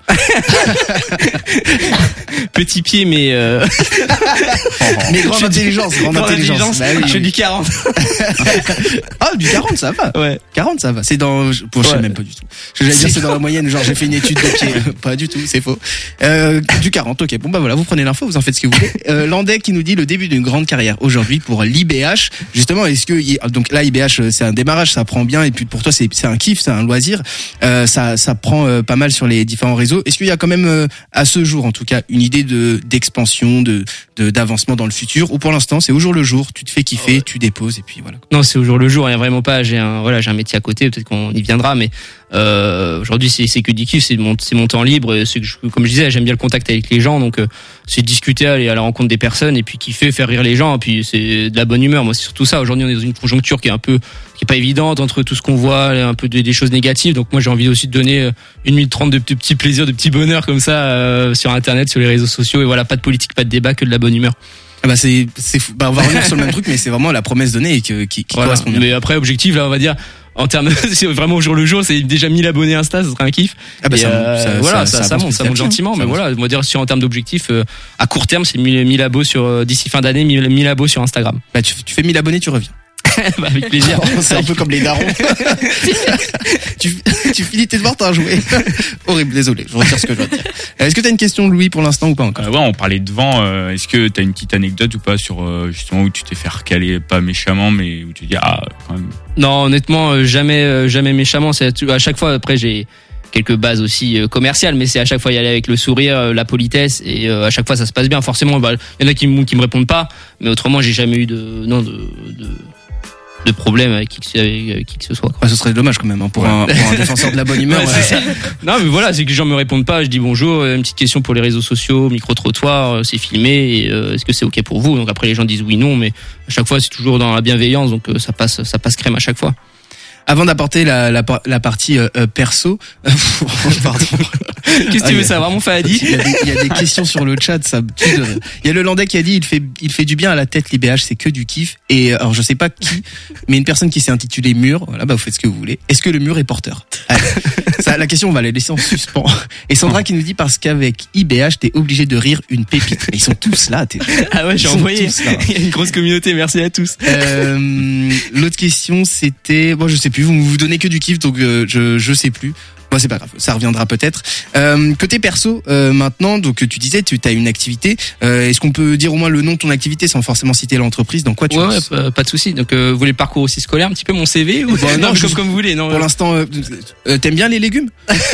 Petit pied, mais euh, Mais grande intelligence, grande grande intelligence. intelligence, Bah oui, je fais oui. du quarante. Ah, du quarante ça va. Ouais. quarante ça va. C'est dans, bon, je sais Ouais. même pas du tout. Je vais dire c'est dans la moyenne, genre j'ai fait une étude de pied. Pas du tout, c'est faux. Euh, du quarante, ok. Bon bah voilà, vous prenez l'info, vous en faites ce que vous voulez. Euh, Landais qui nous dit le début d'une grande carrière aujourd'hui pour l'I B H. Justement, est-ce que, y- donc là, I B H, c'est un démarrage, ça prend bien et puis pour toi c'est, c'est un kiff, c'est un loisir. Euh, ça, ça prend euh, pas mal sur les différents réseaux. Est-ce qu'il y a quand même, euh, à ce jour en tout cas, une idée de, d'expansion, de, de, d'avancement dans le futur ou pour l'instant c'est au jour le jour, tu te fais kiffer, Ouais. tu déposes et puis voilà. Non, c'est au jour le jour, il y a vraiment pas. J'ai un voilà, j'ai un métier à côté, peut-être qu'on y viendra, mais euh, aujourd'hui c'est c'est que du kiff, c'est mon c'est mon temps libre. et C'est que je, comme je disais, j'aime bien le contact avec les gens, donc euh, c'est discuter, aller à la rencontre des personnes et puis kiffer, faire rire les gens, et puis c'est de la bonne humeur. Moi, c'est surtout ça. Aujourd'hui, on est dans une conjoncture qui est un peu qui est pas évidente entre tout ce qu'on voit, un peu des, des choses négatives. Donc moi, j'ai envie aussi de donner euh, une minute trente de, de petits plaisirs, de petits bonheurs comme ça euh, sur Internet, sur les réseaux sociaux, et voilà, pas de politique, pas de débat, que de la bonne humeur. Ah bah c'est, c'est fou. Bah on va revenir sur le même truc, mais c'est vraiment la promesse donnée et que, qui, qui Voilà. correspond bien. Mais après, objectif, là, on va dire, en termes, c'est vraiment au jour le jour, c'est déjà mille abonnés Insta, ça serait un kiff. Ah bah Et, ça, euh, ça- voilà, ça- ça, ça ça avance monte, ça petit à monte petit, gentiment, ça mais avance. voilà, on va dire si en termes d'objectifs, euh, à court terme, c'est mille, mille abos sur euh, d'ici fin d'année, mille, mille abos sur Instagram. Bah, tu, tu fais mille abonnés, tu reviens. Bah, avec plaisir. C'est un peu comme les darons. tu, tu finis tes devoirs, t'as joué. Horrible, désolé, je retire ce que je veux dire. Est-ce que t'as une question, Louis, pour l'instant ou pas encore? Euh, ouais, on parlait de vent. euh, Est-ce que t'as une petite anecdote ou pas sur euh, justement où tu t'es fait recaler, pas méchamment, mais où tu dis ah quand même. Non, honnêtement, euh, jamais, euh, jamais méchamment. C'est à- à chaque fois. Après, j'ai quelques bases aussi euh, commerciales, mais c'est à chaque fois y aller avec le sourire, euh, la politesse, et euh, à chaque fois ça se passe bien. Forcément, bah, il y en a qui, me- qui me répondent pas, mais autrement, j'ai jamais eu de, non, de, de, de problème avec qui, que ce- avec qui que ce soit. quoi. Ouais, ce serait dommage quand même, hein, pour, Ouais. un, pour un défenseur de la bonne humeur. Ouais, ouais. c'est ça. Non, mais voilà, c'est que les gens me répondent pas. Je dis bonjour, euh, une petite question pour les réseaux sociaux, micro-trottoir, euh, c'est filmé. Et, euh, est-ce que c'est ok pour vous? Donc après, les gens disent oui, non, mais à chaque fois, c'est toujours dans la bienveillance, donc euh, ça passe, ça passe crème à chaque fois. Avant d'apporter la, la, par- la partie euh, euh, perso, pardon. Qu'est-ce que Ah, tu il y veux a- savoir, mon Fahadi? Il y, a des, il y a des questions sur le chat, ça me tue de rire. Il y a le Landais qui a dit il fait il fait du bien à la tête l'I B H, c'est que du kiff. Et alors je sais pas qui, mais une personne qui s'est intitulée Mur. Voilà, bah vous faites ce que vous voulez. Est-ce que le mur est porteur? Allez, ça, la question on va la laisser en suspens. Et Sandra qui nous dit parce qu'avec I B H t'es obligé de rire une pépite. Et ils sont tous là. T'es... Ah ouais, j'ai Ils sont envoyé. tous là. Il y a une grosse communauté, merci à tous. Euh, l'autre question c'était bon je sais plus, vous vous donnez que du kiff donc euh, je je sais plus. Bon, c'est pas grave, ça reviendra peut-être. Euh, côté perso, euh, maintenant, donc tu disais, tu as une activité. Euh, est-ce qu'on peut dire au moins le nom de ton activité sans forcément citer l'entreprise? Dans quoi tu Ouais, ouais, bosses? pas, pas de souci. Donc, euh, vous voulez le parcours aussi scolaire, un petit peu mon C V ou Bon, non, non, je- comme, comme vous voulez. Non, Pour euh, l'instant, euh, euh, t'aimes bien les légumes?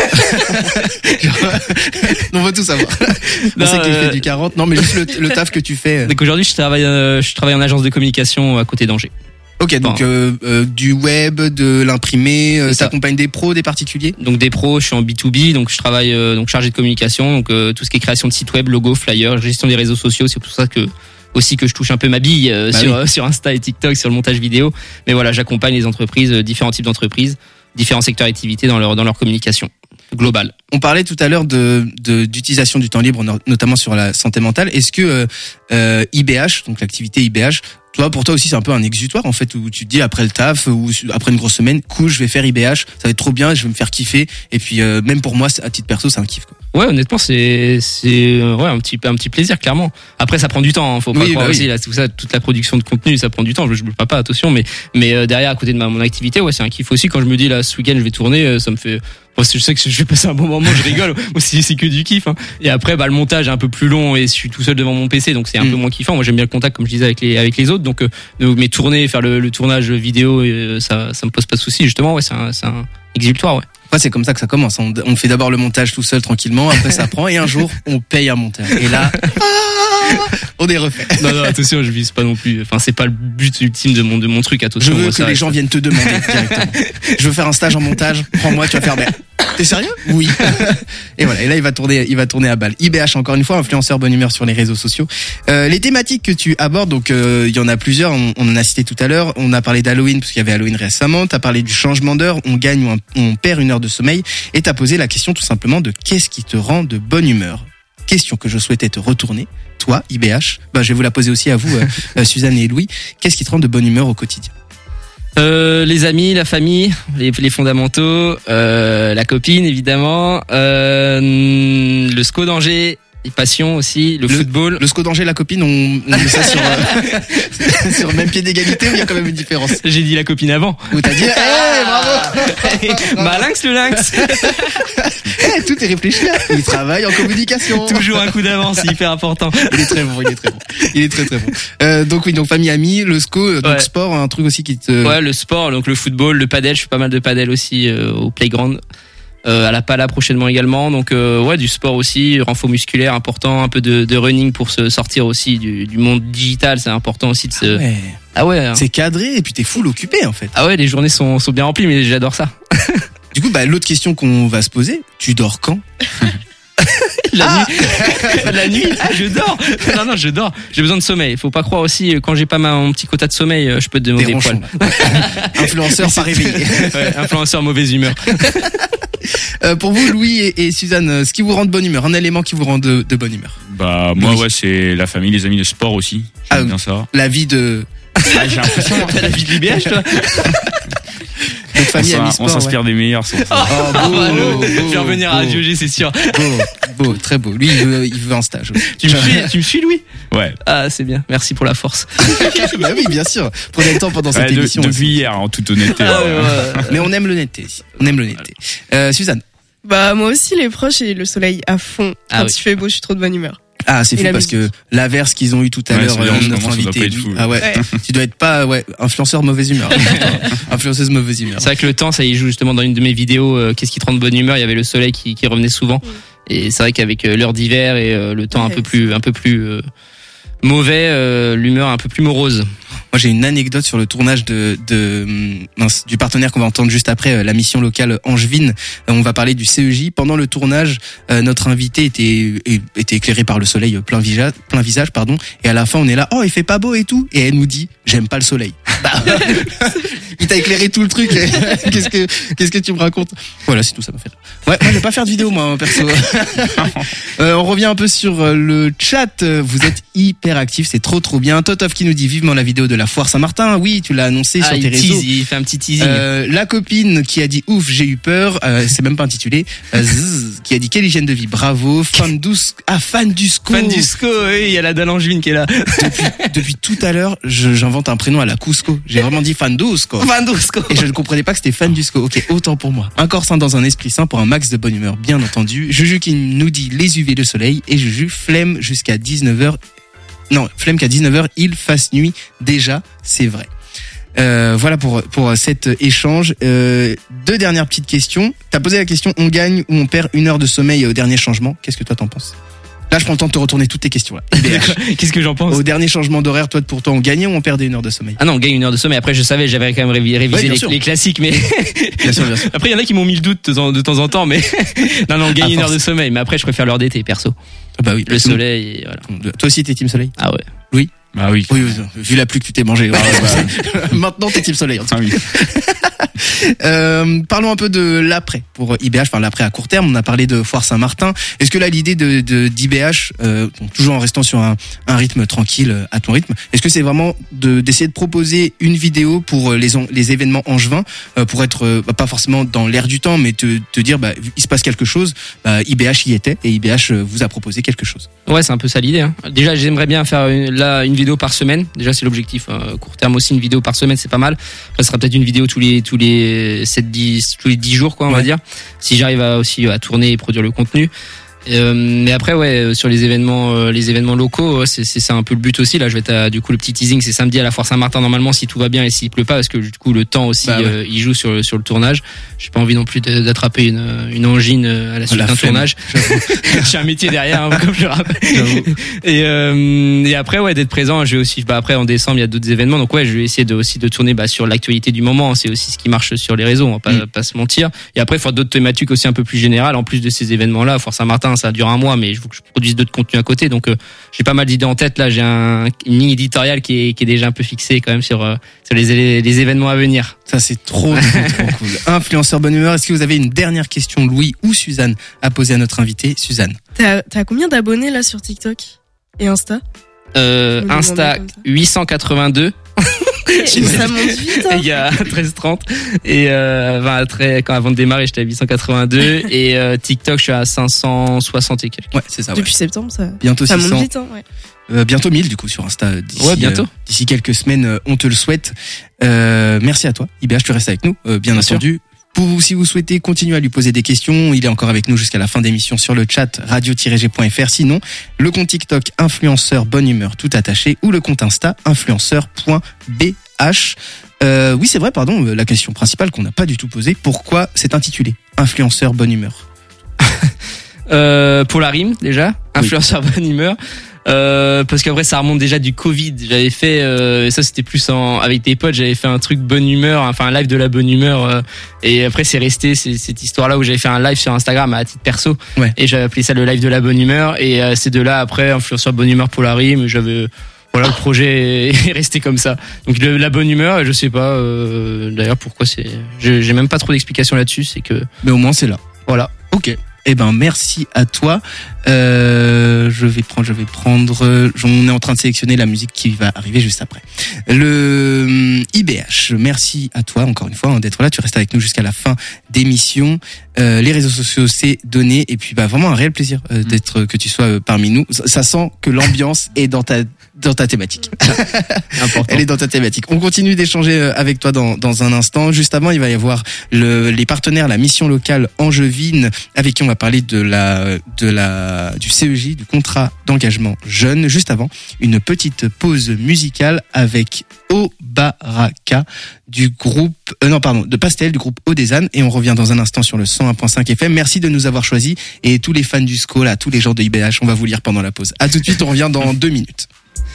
On veut tout savoir. On Non, sait qu'il euh, fait du quarante. Non, mais juste le, le taf que tu fais. euh. Donc aujourd'hui, je travaille, euh, je travaille en agence de communication à côté d'Angers. Ok, donc Bon. euh, euh, du web, de l'imprimé, euh, C'est ça. t'accompagnes des pros, des particuliers? Donc des pros, je suis en B deux B, donc je travaille euh, donc chargé de communication, donc euh, tout ce qui est création de site web, logo, flyer, gestion des réseaux sociaux, c'est pour ça que aussi que je touche un peu ma bille euh, Bah sur oui. euh, sur Insta et TikTok, sur le montage vidéo. Mais voilà, j'accompagne les entreprises, euh, différents types d'entreprises, différents secteurs d'activité dans leur dans leur communication globale. On parlait tout à l'heure de de- d'utilisation du temps libre, no- notamment sur la santé mentale. Est-ce que euh, euh, I B H, donc l'activité I B H, toi pour toi aussi c'est un peu un exutoire en fait où tu te dis après le taf ou après une grosse semaine, cool, je vais faire I B H, ça va être trop bien, je vais me faire kiffer. Et puis euh, même pour moi, c'est- à titre perso, c'est un kiff. Quoi. Ouais, honnêtement, c'est c'est euh, ouais un petit un petit plaisir clairement. Après, ça prend du temps, hein, faut pas Oui, croire bah oui. aussi là, tout ça, toute la production de contenu, ça prend du temps. Je je bouge pas, pas attention, mais mais euh, derrière à côté de ma mon activité, ouais, c'est un kiff aussi. Quand je me dis là, ce week-end, je vais tourner, euh, ça me fait. Moi, je sais que je vais passer un bon moment, je rigole. Aussi, c'est que du kiff. Hein. Et après, bah le montage est un peu plus long et je suis tout seul devant mon P C, donc c'est un Mm. peu moins kiffant. Moi, j'aime bien le contact, comme je disais avec les avec les autres. Donc, euh, donc mes tournées, faire le, le tournage vidéo, euh, ça ça me pose pas de soucis. Justement, ouais, c'est un c'est un exutoire, ouais. Après c'est comme ça que ça commence. On, on fait d'abord le montage tout seul tranquillement, après ça prend et un jour on paye un monteur. Et là, on est refait. Non, non, attention, je vise pas non plus. Enfin, c'est pas le but ultime de mon, de mon truc, Je attention. veux moi, que ça les reste- gens viennent te demander directement. Je veux faire un stage en montage. Prends-moi, tu vas faire. Ben, t'es sérieux? Oui. Et voilà. Et là, il va tourner, il va tourner à balle. I B H, encore une fois, influenceur bonne humeur sur les réseaux sociaux. Euh, les thématiques que tu abordes, donc euh, il y en a plusieurs. On, on en a cité tout à l'heure. On a parlé d'Halloween parce qu'il y avait Halloween récemment. T'as parlé du changement d'heure. On gagne ou on, on perd une heure de sommeil. Et t'as posé la question tout simplement de qu'est-ce qui te rend de bonne humeur. Question que je souhaitais te retourner. Toi, I B H, bah, je vais vous la poser aussi à vous, euh, euh, Suzanne et Louis. Qu'est-ce qui te rend de bonne humeur au quotidien? Euh, les amis, la famille, les, les fondamentaux, euh, la copine évidemment, euh, le S C O d'Angers, les passions aussi, le, football. Le S C O d'Angers, la copine, on, on met ça sur, euh, sur le même pied d'égalité ou il y a quand même une différence? J'ai dit la copine avant. Ou t'as dit, hey, bravo! Malinx le lynx. Eh, tout est réfléchi là. Il travaille en communication. Toujours un coup d'avance, c'est hyper important. Il est très bon, il est très bon. Il est très très bon. Euh, donc oui, donc famille, amis, le S C O, donc Ouais. sport, un truc aussi qui te... Ouais, le sport, donc le football, le padel, je fais pas mal de padel aussi euh, au playground. Euh, à la Pala prochainement également, donc euh, ouais, du sport aussi, renfort musculaire important, un peu de, de running pour se sortir aussi du, du monde digital, c'est important aussi de se... Ouais. Ah ouais, hein. C'est cadré et puis t'es full occupé en fait. Ah ouais, les journées sont, sont bien remplies, mais j'adore ça. Du coup, bah, l'autre question qu'on va se poser, tu dors quand? La nuit, la nuit, ah, je dors. Non, non, je dors. J'ai besoin de sommeil. Faut pas croire aussi, quand j'ai pas ma, mon petit quota de sommeil, je peux te demander T'es des poils. ronchon. Influenceur pas réveillé. Ouais, influenceur mauvaise humeur. Euh, pour vous, Louis et, et Suzanne, euh, ce qui vous rend de bonne humeur, un élément qui vous rend de, de bonne humeur? Bah moi Oui. ouais, c'est la famille, les amis, le sport aussi. J'aime Ah, bien ça. La vie de... Ah, j'ai l'impression. T'as la vie de l'I B H, toi? Notre famille On a mis s'in- sport. on s'inspire ouais. des meilleurs sur ça. Oh, beau, Ah, le- beau, je vais revenir à beau, Radio G, c'est sûr. Beau, beau, très beau. Lui, il veut, il veut un stage. aussi. Tu me suis, tu me suis, Louis? Ouais. Ah, c'est bien. Merci pour la force. Bah oui, bien sûr. Prenez le temps pendant cette Ouais, de- émission. depuis aussi. hier, en toute honnêteté. Ah, ouais, ouais. Mais on aime l'honnêteté. ici. On aime l'honnêteté. Euh, Suzanne. Bah moi aussi les proches et le soleil à fond. Ah Quand oui. il fait beau, je suis trop de bonne humeur. Ah, c'est Et fou la parce que musique. l'averse qu'ils ont eu tout à Ouais, l'heure, celui-là, euh, en ce notre moment, ça doit invité. pas être lui- fou. Ah ouais. Ouais. Tu dois être pas, ouais, influenceur de mauvaise humeur. Influenceuse de mauvaise humeur. C'est vrai que le temps, ça y joue justement dans une de mes vidéos. euh, Qu'est-ce qui te rend de bonne humeur? Il y avait le soleil qui, qui revenait souvent. Et c'est vrai qu'avec euh, l'heure d'hiver et euh, le temps un Ouais, peu plus, un peu plus euh, mauvais, euh, l'humeur un peu plus morose. Moi, j'ai une anecdote sur le tournage de, de mince, du partenaire qu'on va entendre juste après, euh, la mission locale Angevine. Euh, on va parler du C E J. Pendant le tournage, euh, notre invité était était éclairé par le soleil euh, plein visage, plein visage, pardon. Et à la fin, on est là, oh, il fait pas beau et tout. Et elle nous dit, j'aime pas le soleil. Bah, il t'a éclairé tout le truc. qu'est-ce que qu'est-ce que tu me racontes? Voilà, c'est tout, ça m'a fait. Ouais, moi, je vais pas faire de vidéo, moi, perso. Euh, on revient un peu sur euh, le chat. Euh, Vous êtes hyper actifs, c'est trop trop bien. Totov qui nous dit vivement la vidéo de la foire Saint-Martin. Oui, tu l'as annoncé Ah, sur tes il réseaux. tease, il fait un petit teasing. Euh, la copine qui a dit ouf, j'ai eu peur, euh, c'est même pas intitulé. Euh, zzz, qui a dit quelle hygiène de vie, bravo. Fan du ah fan du sco. Fan du SCO, oui, il y a la dalle Angevine qui est là. Depuis, depuis tout à l'heure, je- j'invente un prénom à la Cusco. J'ai vraiment dit fan du sco. Fan du SCO. Et je ne comprenais pas que c'était fan du SCO. Ok, autant pour moi. Un corps sain dans un esprit sain pour un max de bonne humeur, bien entendu. Juju qui nous dit les U V de soleil et Juju flemme jusqu'à dix-neuf heures. Non, flemme qu'à dix-neuf heures il fasse nuit. Déjà, c'est vrai. Euh, voilà pour pour cet échange. Euh, deux dernières petites questions. T'as posé la question on gagne ou on perd une heure de sommeil au dernier changement. Qu'est-ce que toi t'en penses? Là, je prends le temps de te retourner toutes tes questions. Là. I B H. Qu'est-ce que j'en pense? Au dernier changement d'horaire, toi, pour toi, on gagnait ou on perdait une heure de sommeil? Ah non, on gagne une heure de sommeil. Après, je savais, j'avais quand même révi- révisé Ouais, bien les, sûr. les classiques, mais Bien sûr, bien sûr. après, il y en a qui m'ont mis le doute de temps, de temps en temps, mais non, non, on gagne À une heure force. de sommeil. Mais après, je préfère l'heure d'été, perso. Ah bah oui. Le soleil, et voilà. Toi aussi, t'es team soleil? Ah ouais. Oui. Bah oui. Oui, oui, vu la pluie que tu t'es mangé. Ouais, ouais, bah, maintenant, t'es team soleil. En tout cas. Ah oui. Euh, parlons un peu de l'après pour I B H, enfin l'après à court terme. On a parlé de Foire Saint-Martin. Est-ce que là l'idée de de- d'I B H, euh, donc toujours en restant sur un, un rythme tranquille, euh, à ton rythme, est-ce que c'est vraiment de d'essayer de proposer une vidéo pour les en- les événements angevins, euh, pour être euh, bah, pas forcément dans l'air du temps, mais te te dire bah il se passe quelque chose, bah, I B H y était et I B H euh, vous a proposé quelque chose. Ouais, c'est un peu ça l'idée. Hein. Déjà, j'aimerais bien faire une, là une vidéo par semaine. Déjà, c'est l'objectif. Hein. Court terme aussi, une vidéo par semaine, c'est pas mal. Après, ce sera peut-être une vidéo tous les tous les sept dix tous les dix jours, quoi, on Ouais. va dire. Si j'arrive à aussi à tourner et produire le contenu. Euh, mais après, ouais, sur les événements, euh, les événements locaux, ouais, c'est c'est ça un peu le but aussi. Là, je vais être à, du coup le petit teasing, c'est samedi à la Foire Saint-Martin normalement, si tout va bien et s'il pleut pas, parce que du coup le temps aussi, Bah ouais. euh, il joue sur le sur le tournage. J'ai pas envie non plus de- d'attraper une une angine euh, à la suite La d'un flemme, tournage. J'ai un métier derrière, hein, comme je le rappelle. Et, euh, et après, ouais, d'être présent. Je vais aussi, bah après en décembre, il y a d'autres événements, donc ouais, je vais essayer de aussi de tourner bah, sur l'actualité du moment. C'est aussi ce qui marche sur les réseaux, on va pas Mm. pas se mentir. Et après, il faut d'autres thématiques aussi un peu plus générales. En plus de ces événements-là, Foire Saint-Martin, ça dure un mois, mais il faut que je produise d'autres contenus à côté. Donc, euh, j'ai pas mal d'idées en tête. Là, j'ai un, une ligne éditoriale qui est qui est déjà un peu fixée quand même sur euh, sur les les événements à venir. Ça c'est trop trop, trop cool. Influenceur bonne humeur. Est-ce que vous avez une dernière question, Louis ou Suzanne, à poser à notre invité, Suzanne? T'as t'as combien d'abonnés là sur TikTok et Insta? Euh, Je me Insta demandais comme ça. huit cent quatre-vingt-deux. Ça monte vite. Hein. Il y a treize trente et euh, enfin, très, quand avant de démarrer j'étais à huit cent quatre-vingt-deux et euh, TikTok je suis à cinq cent soixante et quelques. Ouais, c'est ça. Ouais. Depuis septembre, ça. Bientôt Ça six cents. monte vite, hein. Ouais. Euh, bientôt mille du coup sur Insta euh, d'ici Ouais, bientôt. euh, d'ici quelques semaines, euh, on te le souhaite. Euh, merci à toi I B H, tu restes avec nous euh, bien, Bien entendu. Pour vous, si vous souhaitez continuer à lui poser des questions, il est encore avec nous jusqu'à la fin d'émission sur le chat radio tiret g point f r. Sinon, le compte TikTok influenceur bonne humeur tout attaché ou le compte Insta influenceur point b h. Euh, oui, c'est vrai, pardon, euh, la question principale qu'on n'a pas du tout posée, pourquoi c'est intitulé influenceur bonne humeur? Euh, pour la rime déjà, influenceur bonne humeur. Euh, parce qu'après ça remonte déjà du Covid. J'avais fait euh, ça c'était plus en avec des potes. J'avais fait un truc bonne humeur, enfin un live de la bonne humeur. Euh, et après c'est resté c'est, cette histoire là où j'avais fait un live sur Instagram à titre perso. Ouais. Et j'avais appelé ça le live de la bonne humeur. Et euh, c'est de là après influenceur bonne humeur pour la rime. J'avais voilà le projet est resté comme ça. Donc le, la bonne humeur, je sais pas euh, d'ailleurs pourquoi c'est. Je, j'ai même pas trop d'explications là-dessus. C'est que Mais au moins c'est là. voilà. Ok. Eh ben merci à toi. Euh, je vais prendre, je vais prendre. euh, On est en train de sélectionner la musique qui va arriver juste après. Le hum, I B H. Merci à toi encore une fois hein, d'être là. Tu restes avec nous jusqu'à la fin d'émission. Euh, les réseaux sociaux, c'est donné. Et puis bah vraiment un réel plaisir euh, d'être que tu sois euh, parmi nous. Ça, ça sent que l'ambiance est dans ta dans ta thématique. Elle est dans ta thématique. On continue d'échanger euh, avec toi dans dans un instant. Juste avant, il va y avoir le, les partenaires, la mission locale Angevine, avec qui on va parler de la de la du C E J, du contrat d'engagement jeune. Juste avant, une petite pause musicale avec Obaraka du groupe euh, non pardon de Pastel du groupe Odezane, et on revient dans un instant sur le cent un point cinq F M. Merci de nous avoir choisis, et tous les fans du S C O là, tous les gens de I B H, on va vous lire pendant la pause. À tout de suite, on revient dans deux minutes.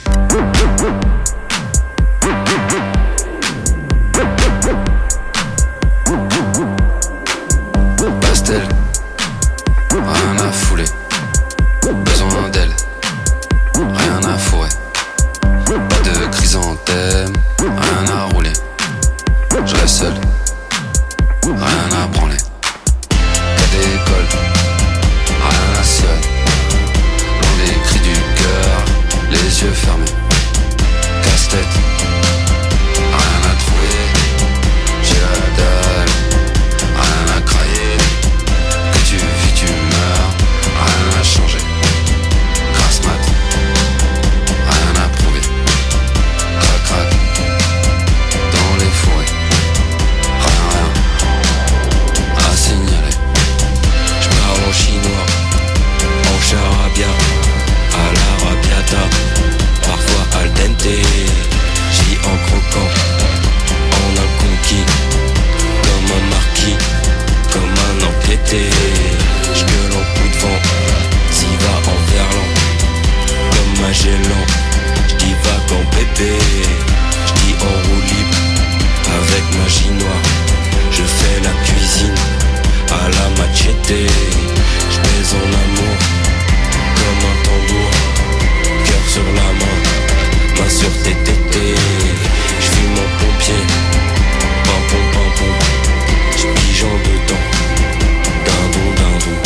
Pastel, rien à fouler, besoin d'elle, rien à fourrer, pas de chrysanthème, rien à rouler, je reste seul, rien à branler, pas d'école, rien à ciel, loin des cris du cœur, les yeux fermés, casse-tête, rien à trouver, j'ai la dalle, rien à crailler, que tu vis tu meurs, rien à changer, grasse mat, rien à prouver, crac crac, dans les forêts, rien rien à signaler, je parle en chinois, en charabia, à l'arabiata, parfois al dente, j'y en croquant, en un conquis, comme un marquis, comme un empiété, j'gueule en coup de vent, s'y va en verlan, comme Magellan, j'divague en bébé, j'dis en roue libre, avec magie noire, je fais la cuisine, à la machete, j'baise en amour, comme un tambour, cœur sur la main, main sur tes tétés, j'fume mon pompier, pimpon pimpon, j'pige en dedans, dindon dindon.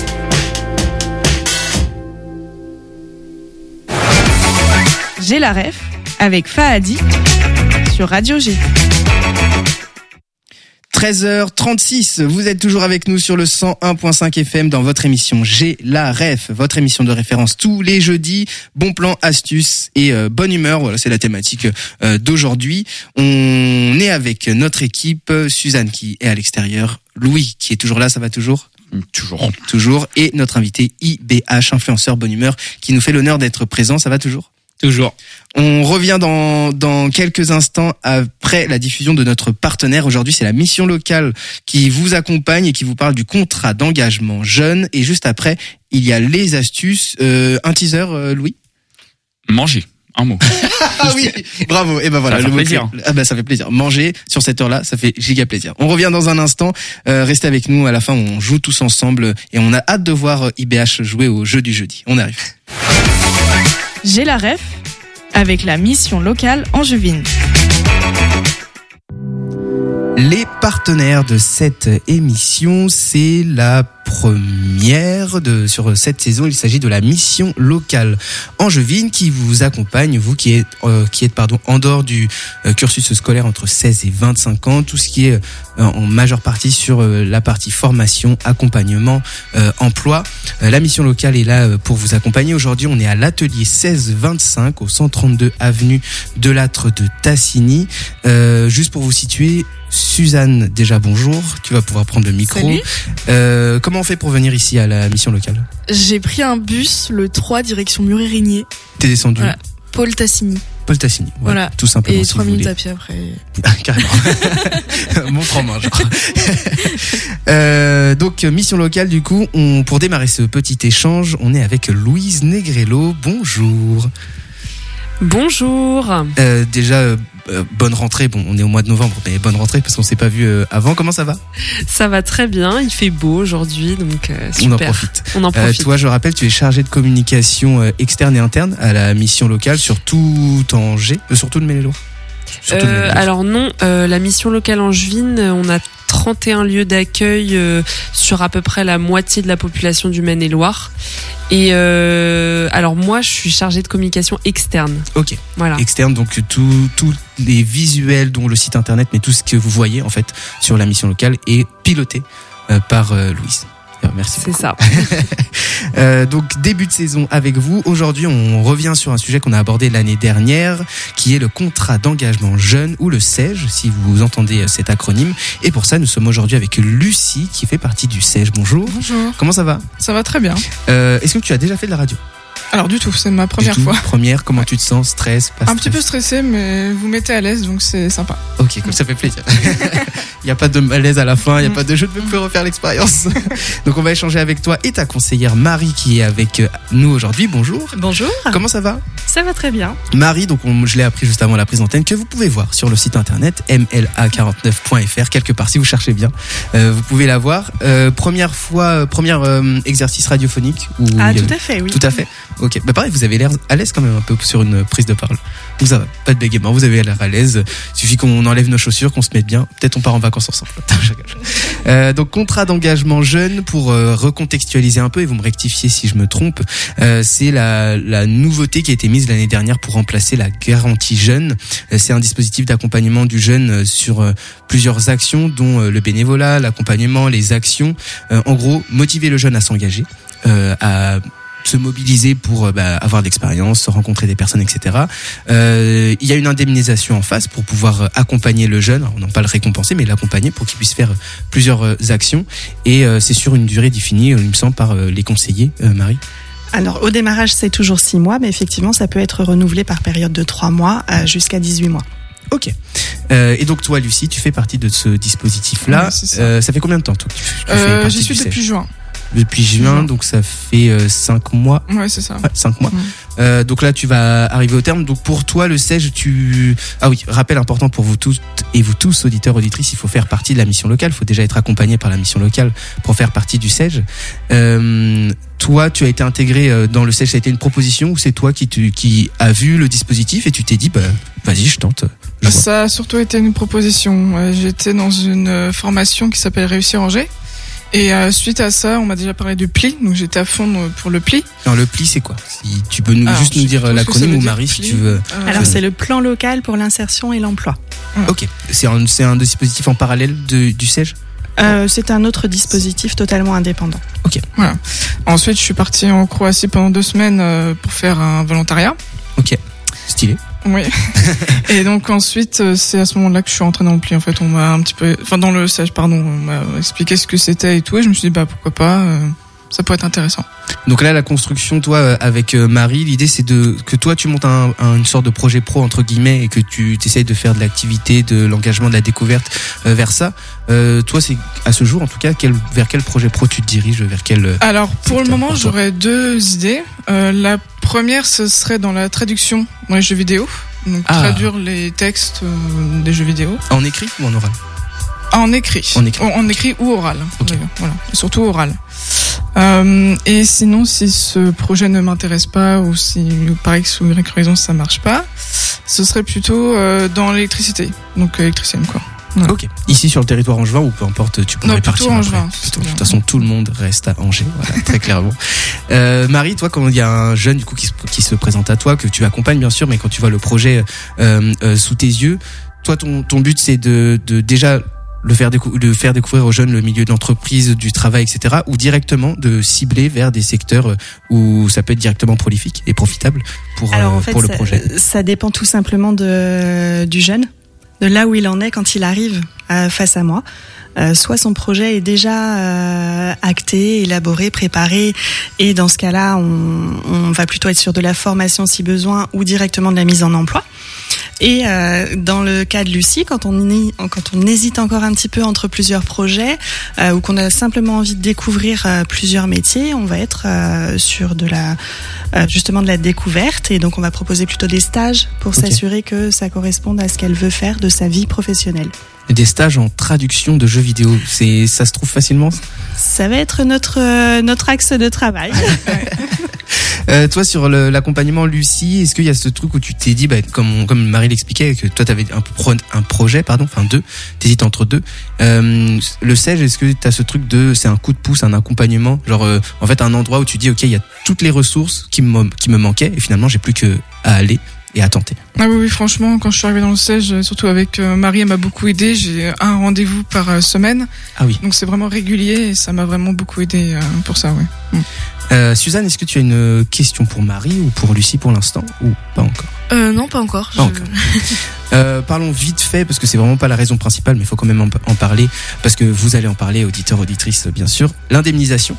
J'ai la ref avec Fahadi sur Radio G. treize heures trente-six, vous êtes toujours avec nous sur le cent un point cinq F M dans votre émission J'ai la ref, votre émission de référence tous les jeudis. Bon plan, astuces et euh, bonne humeur, voilà, c'est la thématique euh, d'aujourd'hui. On est avec notre équipe, Suzanne qui est à l'extérieur, Louis qui est toujours là, ça va toujours ? Toujours. Toujours. Et notre invité I B H, influenceur bonne humeur, qui nous fait l'honneur d'être présent, ça va toujours ? Toujours. On revient dans dans quelques instants après la diffusion de notre partenaire. Aujourd'hui, c'est la mission locale qui vous accompagne et qui vous parle du contrat d'engagement jeune. Et juste après, il y a les astuces. Euh, un teaser, euh, Louis ? Manger. Un mot. Ah oui, bravo. Et ben voilà, ça fait le mot plaisir. clé. Ah ben ça fait plaisir. Manger sur cette heure-là, ça fait giga plaisir. On revient dans un instant. Euh, restez avec nous. À la fin, on joue tous ensemble et on a hâte de voir I B H jouer au jeu du jeudi. On arrive. J'ai la ref avec la mission locale Angevine. Les partenaires de cette émission, c'est la première de sur cette saison. Il s'agit de la mission locale Angevine qui vous accompagne, vous qui êtes euh, qui êtes pardon en dehors du euh, cursus scolaire entre seize et vingt-cinq ans, tout ce qui est euh, en majeure partie sur euh, la partie formation, accompagnement, euh, emploi. Euh, la mission locale est là euh, pour vous accompagner. Aujourd'hui, on est à l'atelier seize vingt-cinq au cent trente-deux avenue de Lattre de Tassigny. Euh, juste pour vous situer, Suzanne, déjà bonjour, tu vas pouvoir prendre le micro. Salut. Euh, comment on fait pour venir ici à la mission locale ? J'ai pris un bus, le trois, direction Muret-Régnier. T'es descendu ? Voilà. Paul Tassigny. Paul Tassigny, voilà, Voilà. tout simplement. Et si trois vous minutes voulez. à pied après. Carrément. Montre en main, je crois. euh, donc, mission locale, du coup, on, pour démarrer ce petit échange, on est avec Louise Negrello. Bonjour. Bonjour. Euh, déjà, euh, bonne rentrée. Bon, on est au mois de novembre, mais bonne rentrée parce qu'on s'est pas vu euh, avant. Comment ça va ? Ça va très bien, il fait beau aujourd'hui, donc euh, super. On en profite. On en profite. Euh, toi, je rappelle, tu es chargé de communication euh, externe et interne à la mission locale sur tout Angers, euh, sur tout le Maine-et-Loire. Sur tout le Euh, Maine-et-Loire. alors non, euh, la mission locale Angevine, on a trente et un lieux d'accueil euh, sur à peu près la moitié de la population du Maine-et-Loire. Et euh, alors moi, je suis chargée de communication externe. Ok. Voilà. Externe, donc tous tous les visuels, dont le site internet, mais tout ce que vous voyez en fait sur la mission locale est piloté euh, par euh, Louise. Merci. C'est ça. euh, donc début de saison avec vous. Aujourd'hui, on revient sur un sujet qu'on a abordé l'année dernière, qui est le contrat d'engagement jeune ou le S E J, si vous entendez cet acronyme. Et pour ça, nous sommes aujourd'hui avec Lucie, qui fait partie du S E J. Bonjour. Bonjour. Comment ça va ? Ça va très bien. Euh, est-ce que tu as déjà fait de la radio ? Alors du tout, c'est ma première du tout. fois. Première, comment ouais. tu te sens ? Stress, pas stress ? Un petit peu stressé, mais vous mettez à l'aise, donc c'est sympa. Ok, cool, ça fait plaisir. Il n'y a pas de malaise à la fin, il n'y a pas de jeu de même plus refaire l'expérience. Donc on va échanger avec toi et ta conseillère Marie qui est avec nous aujourd'hui. Bonjour. Bonjour. Comment ça va ? Ça va très bien. Marie, donc on, je l'ai appris juste avant la prise d'antenne, que vous pouvez voir sur le site internet m l a quarante-neuf point f r, quelque part si vous cherchez bien. Euh, vous pouvez la voir. Euh, première fois, euh, premier euh, exercice radiophonique où Ah, tout avait... à fait, oui. Tout à fait. Ok. Bah pareil, vous avez l'air à l'aise quand même un peu sur une prise de parole. Donc ça va, pas de bégaiement, vous avez l'air à l'aise. Il suffit qu'on enlève nos chaussures, qu'on se mette bien. Peut-être on part en vacances ensemble. euh, donc contrat d'engagement jeune, pour euh, recontextualiser un peu, et vous me rectifiez si je me trompe, euh, c'est la, la nouveauté qui a été mise l'année dernière pour remplacer la garantie jeune. Euh, c'est un dispositif d'accompagnement du jeune euh, sur euh, plusieurs actions, dont euh, le bénévolat, l'accompagnement, les actions. Euh, en gros, motiver le jeune à s'engager, euh, à se mobiliser pour bah, avoir de l'expérience, rencontrer des personnes, et cetera. Euh, il y a une indemnisation en face pour pouvoir accompagner le jeune, alors, non pas le récompenser, mais l'accompagner pour qu'il puisse faire plusieurs actions. Et euh, c'est sur une durée définie, il me semble, par euh, les conseillers. Euh, Marie ? Alors, au démarrage, c'est toujours six mois, mais effectivement, ça peut être renouvelé par période de trois mois euh, jusqu'à dix-huit mois. Ok. Euh, et donc toi, Lucie, tu fais partie de ce dispositif-là. Ouais, ça. Euh, ça fait combien de temps toi, que tu, tu euh, fais partie J'y suis du depuis S E J ? juin. Depuis juin, donc ça fait euh, cinq mois. Ouais, c'est ça. Ouais, cinq mois. Mmh. Euh, donc là, tu vas arriver au terme. Donc pour toi, le S E J, tu... Ah oui, rappel important pour vous tous et vous tous, auditeurs, auditrices, il faut faire partie de la mission locale. Il faut déjà être accompagné par la mission locale pour faire partie du S E J. Euh, toi, tu as été intégré dans le S E J, ça a été une proposition ou c'est toi qui, tu, qui as vu le dispositif et tu t'es dit, bah, vas-y, je tente. Je ça a surtout été une proposition. J'étais dans une formation qui s'appelle Réussir Angers. Et euh, suite à ça, on m'a déjà parlé du P L I, donc j'étais à fond pour le P L I. Alors le P L I, c'est quoi ? Si tu peux nous, Alors, juste nous dire l'acronyme, ou Marie, P L I. si tu veux. Euh, Alors c'est le plan local pour l'insertion et l'emploi. Ok, c'est un, c'est un dispositif en parallèle de, du S E J ? euh, C'est un autre dispositif totalement indépendant. Ok. Voilà. Ensuite, je suis partie en Croatie pendant deux semaines euh, pour faire un volontariat. Ok, stylé. Oui. Et donc ensuite, c'est à ce moment-là que je suis rentrée dans le P L I. En fait, on m'a un petit peu, enfin dans le S E J, pardon, on m'a expliqué ce que c'était et tout, et je me suis dit bah pourquoi pas, euh, ça pourrait être intéressant. Donc là, la construction, toi, avec Marie, l'idée c'est de que toi tu montes un, un, une sorte de projet pro entre guillemets et que tu essayes de faire de l'activité, de l'engagement, de la découverte euh, vers ça. Euh, toi, c'est à ce jour, en tout cas, quel, vers quel projet pro tu te diriges, vers quel Alors pour le moment, pour j'aurais deux idées. Euh, la première, ce serait dans la traduction dans les jeux vidéo, donc ah. traduire les textes euh, des jeux vidéo. En écrit ou en oral ? En écrit. En écrit. En, en écrit ou oral. Okay. Voilà. Et surtout oral. Euh, et sinon, si ce projet ne m'intéresse pas ou si par X ou Y raison ça marche pas, ce serait plutôt euh, dans l'électricité, donc électricienne quoi. Ouais. Ok. Ici sur le territoire angevin ou peu importe, tu peux non, répartir. Non, plutôt angevin. De toute façon, tout le monde reste à Angers, voilà, très clairement. Euh, Marie, toi, quand il y a un jeune du coup qui se, qui se présente à toi, que tu accompagnes bien sûr, mais quand tu vois le projet euh, euh, sous tes yeux, toi, ton ton but c'est de de déjà le faire, décou- de faire découvrir aux jeunes le milieu de l'entreprise, du travail, et cetera, ou directement de cibler vers des secteurs où ça peut être directement prolifique et profitable pour, Alors, euh, en fait, pour le ça, projet. Ça dépend tout simplement de, du jeune, de là où il en est quand il arrive euh, face à moi. Euh, soit son projet est déjà euh, acté, élaboré, préparé, et dans ce cas-là, on, on va plutôt être sur de la formation si besoin, ou directement de la mise en emploi. Et euh, dans le cas de Lucie, quand on y, quand on hésite encore un petit peu entre plusieurs projets euh, ou qu'on a simplement envie de découvrir euh, plusieurs métiers, on va être euh, sur de la euh, justement de la découverte, et donc on va proposer plutôt des stages pour okay. s'assurer que ça corresponde à ce qu'elle veut faire de sa vie professionnelle. Des stages en traduction de jeux vidéo, c'est ça se trouve facilement ? Ça va être notre euh, notre axe de travail. Euh, toi, sur le, l'accompagnement Lucie, est-ce qu'il y a ce truc où tu t'es dit, bah, comme, comme Marie l'expliquait, que toi, t'avais un, pro, un projet, pardon, enfin deux, t'hésites entre deux. Euh, le C E G, est-ce que t'as ce truc de, c'est un coup de pouce, un accompagnement, genre, euh, en fait, un endroit où tu dis, ok, il y a toutes les ressources qui me, qui me manquaient, et finalement, j'ai plus que à aller et à tenter. Ah oui, oui, franchement, quand je suis arrivée dans le C E G, surtout avec euh, Marie, elle m'a beaucoup aidé. J'ai un rendez-vous par euh, semaine. Ah oui. Donc c'est vraiment régulier et ça m'a vraiment beaucoup aidé euh, pour ça, ouais. Mm. Euh, Suzanne, est-ce que tu as une question pour Marie ou pour Lucie pour l'instant, ou pas encore? Euh, non, pas encore. Pas encore. Euh, parlons vite fait, parce que c'est vraiment pas la raison principale, mais il faut quand même en, en parler, parce que vous allez en parler, auditeurs, auditrices, bien sûr. L'indemnisation,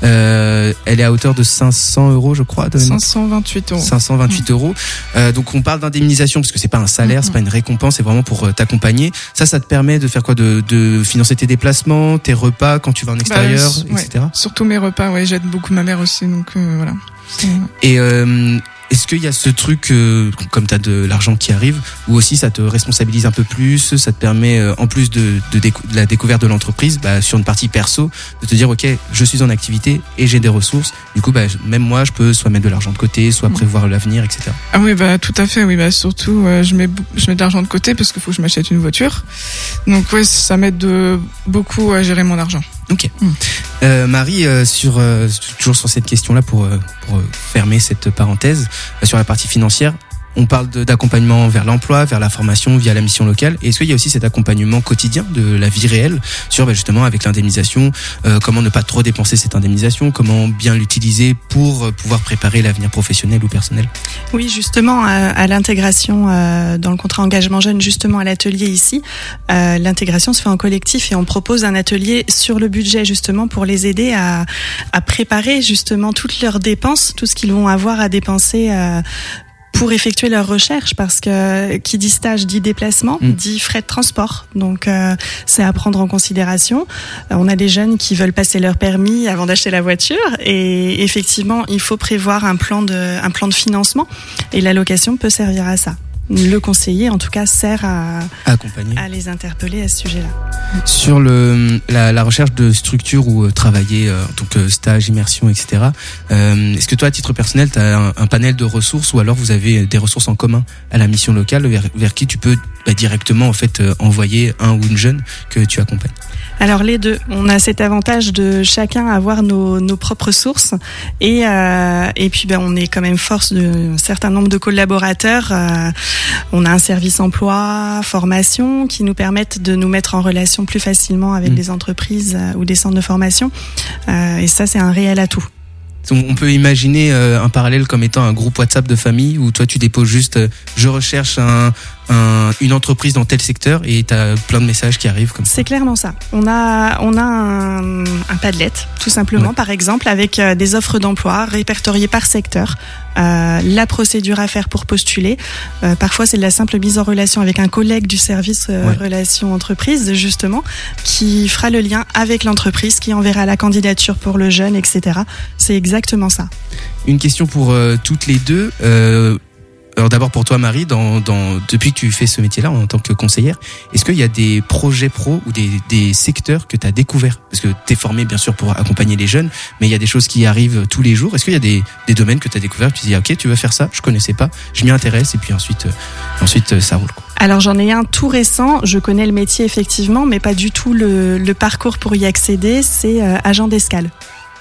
euh, elle est à hauteur de cinq cents euros, je crois. De... cinq cent vingt-huit euros. cinq cent vingt-huit euros. Euh, donc on parle d'indemnisation, parce que c'est pas un salaire, mm-hmm. c'est pas une récompense, c'est vraiment pour euh, t'accompagner. Ça, ça te permet de faire quoi? de, de financer tes déplacements, tes repas quand tu vas en extérieur, bah, ouais. et cetera. Surtout mes repas, ouais, j'aide beaucoup ma mère aussi, donc euh, voilà. C'est... Et euh, est-ce qu'il y a ce truc, euh, comme tu as de l'argent qui arrive, ou aussi ça te responsabilise un peu plus, ça te permet, euh, en plus de, de, décou- de la découverte de l'entreprise, bah, sur une partie perso, de te dire, ok, je suis en activité et j'ai des ressources, du coup, bah, même moi, je peux soit mettre de l'argent de côté, soit prévoir l'avenir, et cetera. Ah oui, bah, tout à fait, oui, bah, surtout, euh, je mets, je mets de l'argent de côté parce qu'il faut que je m'achète une voiture. Donc, ouais, ça m'aide de, beaucoup à gérer mon argent. Ok. Mm. Euh, Marie, euh, sur euh, toujours sur cette question-là pour euh, pour fermer cette parenthèse euh, sur la partie financière, on parle de, d'accompagnement vers l'emploi, vers la formation via la mission locale. Et est-ce qu'il y a aussi cet accompagnement quotidien de la vie réelle sur bah, justement avec l'indemnisation, euh, comment ne pas trop dépenser cette indemnisation, comment bien l'utiliser pour euh, pouvoir préparer l'avenir professionnel ou personnel? Oui, justement, à, à l'intégration euh, dans le contrat engagement jeune, justement à l'atelier ici, euh, l'intégration se fait en collectif et on propose un atelier sur le budget justement pour les aider à, à préparer justement toutes leurs dépenses, tout ce qu'ils vont avoir à dépenser euh, pour effectuer leurs recherches, parce que qui dit stage dit déplacement, mmh. dit frais de transport. Donc euh, c'est à prendre en considération. Euh, on a des jeunes qui veulent passer leur permis avant d'acheter la voiture, et effectivement il faut prévoir un plan de un plan de financement, et l'allocation peut servir à ça. Le conseiller, en tout cas, sert à, accompagner, à les interpeller à ce sujet-là. Sur le, la, la recherche de structures où euh, travailler, euh, donc euh, stage, immersion, et cetera. Euh, est-ce que toi, à titre personnel, tu as un, un panel de ressources, ou alors vous avez des ressources en commun à la mission locale vers, vers qui tu peux bah, directement en fait euh, envoyer un ou une jeune que tu accompagnes? Alors les deux, on a cet avantage de chacun avoir nos, nos propres sources, et euh, et puis ben on est quand même force d'un certain nombre de collaborateurs. Euh, on a un service emploi, formation qui nous permettent de nous mettre en relation plus facilement avec mmh. des entreprises euh, ou des centres de formation, euh, et ça c'est un réel atout. On peut imaginer euh, un parallèle comme étant un groupe WhatsApp de famille où toi tu déposes juste euh, je recherche un, un, une entreprise dans tel secteur, et tu as plein de messages qui arrivent comme ça. C'est clairement ça. On a, on a un, un Padlet, tout simplement, ouais. par exemple, avec euh, des offres d'emploi répertoriées par secteur, euh, la procédure à faire pour postuler. Euh, parfois, c'est de la simple mise en relation avec un collègue du service euh, ouais. relations entreprises, justement, qui fera le lien avec l'entreprise, qui enverra la candidature pour le jeune, et cetera. C'est exactement ça. Une question pour euh, toutes les deux. Euh, alors d'abord pour toi, Marie, dans, dans, depuis que tu fais ce métier-là en tant que conseillère, est-ce qu'il y a des projets pro ou des, des secteurs que tu as découverts? Parce que tu es formée bien sûr pour accompagner les jeunes, mais il y a des choses qui arrivent tous les jours. Est-ce qu'il y a des, des domaines que tu as découverts, tu te dis ok, tu veux faire ça, je connaissais pas, je m'y intéresse, et puis ensuite, euh, ensuite euh, ça roule, quoi. Alors j'en ai un tout récent, je connais le métier effectivement, mais pas du tout le, le parcours pour y accéder, c'est euh, agent d'escale.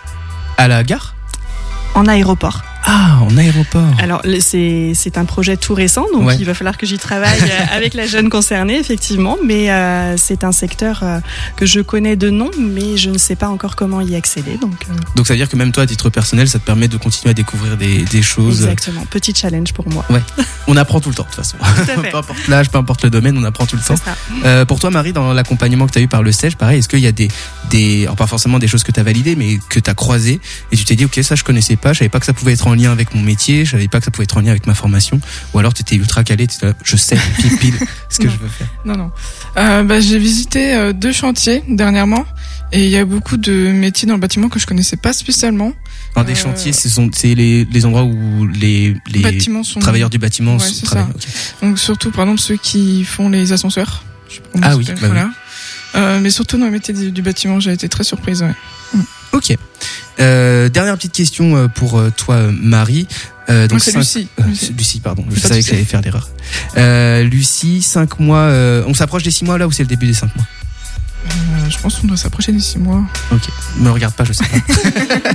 À la gare? En aéroport. Ah, en aéroport. Alors c'est c'est un projet tout récent, donc ouais. il va falloir que j'y travaille avec la jeune concernée, effectivement, mais euh, c'est un secteur euh, que je connais de nom, mais je ne sais pas encore comment y accéder. Donc euh... donc ça veut dire que même toi, à titre personnel, ça te permet de continuer à découvrir des des choses. Exactement, petit challenge pour moi. Ouais. On apprend tout le temps de toute façon. Peu importe l'âge, peu importe le domaine, on apprend tout le temps. Ça. Euh, pour toi, Marie, dans l'accompagnement que tu as eu par le C E G, pareil, est-ce qu'il y a des des alors pas forcément des choses que tu as validées, mais que tu as croisées et tu t'es dit ok, ça je connaissais pas, je savais pas que ça pouvait être en lien avec mon métier, je savais pas que ça pouvait être en lien avec ma formation, ou alors tu étais ultra calé, là, je sais pile pile ce que non. je veux faire. Non non. Euh, bah, j'ai visité euh, deux chantiers dernièrement, et il y a beaucoup de métiers dans le bâtiment que je connaissais pas spécialement. Alors des euh... chantiers, ce sont c'est les les endroits où les les sont... travailleurs du bâtiment ouais, sont, travaillent. Okay. Donc surtout par exemple ceux qui font les ascenseurs. Je sais pas ah oui, bah voilà. oui. Euh, mais surtout dans le métier du, du bâtiment, j'ai été très surprise. Ouais. Ok. Euh, dernière petite question euh, pour euh, toi, euh, Marie. Euh, donc Moi, c'est cinq- Lucie. euh, Lucie. Lucie, pardon. Je Pas savais de que j'allais faire l'erreur. Euh, Lucie, cinq mois. Euh, on s'approche des six mois là ou c'est le début des cinq mois? Euh, je pense qu'on doit s'approcher des six mois. Ok, me regarde pas, je sais pas.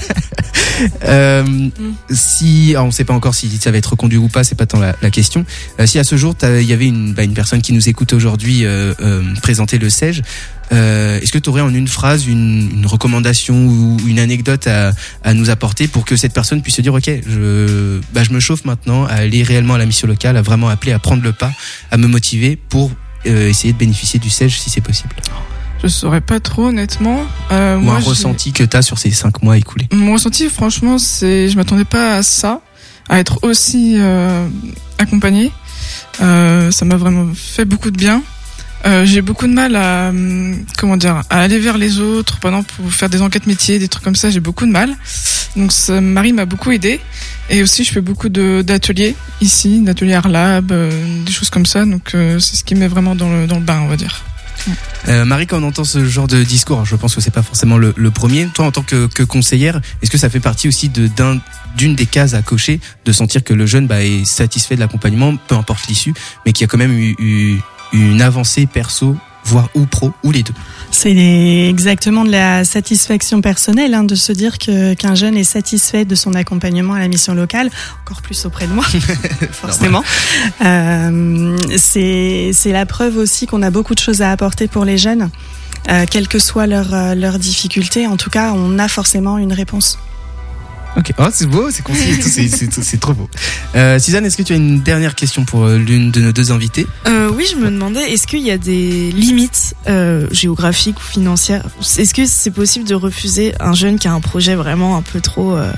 euh, si, alors on sait pas encore si ça va être reconduit ou pas, c'est pas tant la, la question. Euh, si à ce jour, t'as- il y avait une, bah, une personne qui nous écoute aujourd'hui euh, euh, présenter le C E G, euh, est-ce que tu aurais en une phrase une, une recommandation ou une anecdote à, à nous apporter pour que cette personne puisse se dire ok, je, bah, je me chauffe maintenant à aller réellement à la mission locale, à vraiment appeler, à prendre le pas, à me motiver pour euh, essayer de bénéficier du C E G si c'est possible. Je saurais pas trop, honnêtement. Euh, Ou moi, un j'ai- ressenti que t'as sur ces cinq mois écoulés. Mon ressenti, franchement, c'est, je m'attendais pas à ça, à être aussi euh, accompagnée. Euh, ça m'a vraiment fait beaucoup de bien. Euh, j'ai beaucoup de mal à, hum, comment dire, à aller vers les autres, par exemple pour faire des enquêtes métiers, des trucs comme ça. J'ai beaucoup de mal. Donc, ça, Marie m'a beaucoup aidée. Et aussi, je fais beaucoup de d'ateliers ici, d'ateliers Art Lab, euh, des choses comme ça. Donc, euh, c'est ce qui me met vraiment dans le dans le bain, on va dire. Euh, Marie, quand on entend ce genre de discours, alors je pense que c'est pas forcément le, le premier. Toi, en tant que, que conseillère, est-ce que ça fait partie aussi de d'un d'une des cases à cocher, de sentir que le jeune bah, est satisfait de l'accompagnement, peu importe l'issue, mais qu'il y a quand même eu, eu une avancée perso, voire ou pro, ou les deux. C'est exactement de la satisfaction personnelle, hein, de se dire que qu'un jeune est satisfait de son accompagnement à la mission locale, encore plus auprès de moi, forcément. Euh, c'est c'est la preuve aussi qu'on a beaucoup de choses à apporter pour les jeunes, euh, quelles que soient leurs euh, leurs difficultés. En tout cas, on a forcément une réponse. Ok, oh, c'est beau, c'est concis, et tout, c'est, c'est, c'est trop beau. Euh, Suzanne, est-ce que tu as une dernière question pour euh, l'une de nos deux invités? Euh, oui, je me demandais, est-ce qu'il y a des limites euh, géographiques ou financières? Est-ce que c'est possible de refuser un jeune qui a un projet vraiment un peu trop... Euh,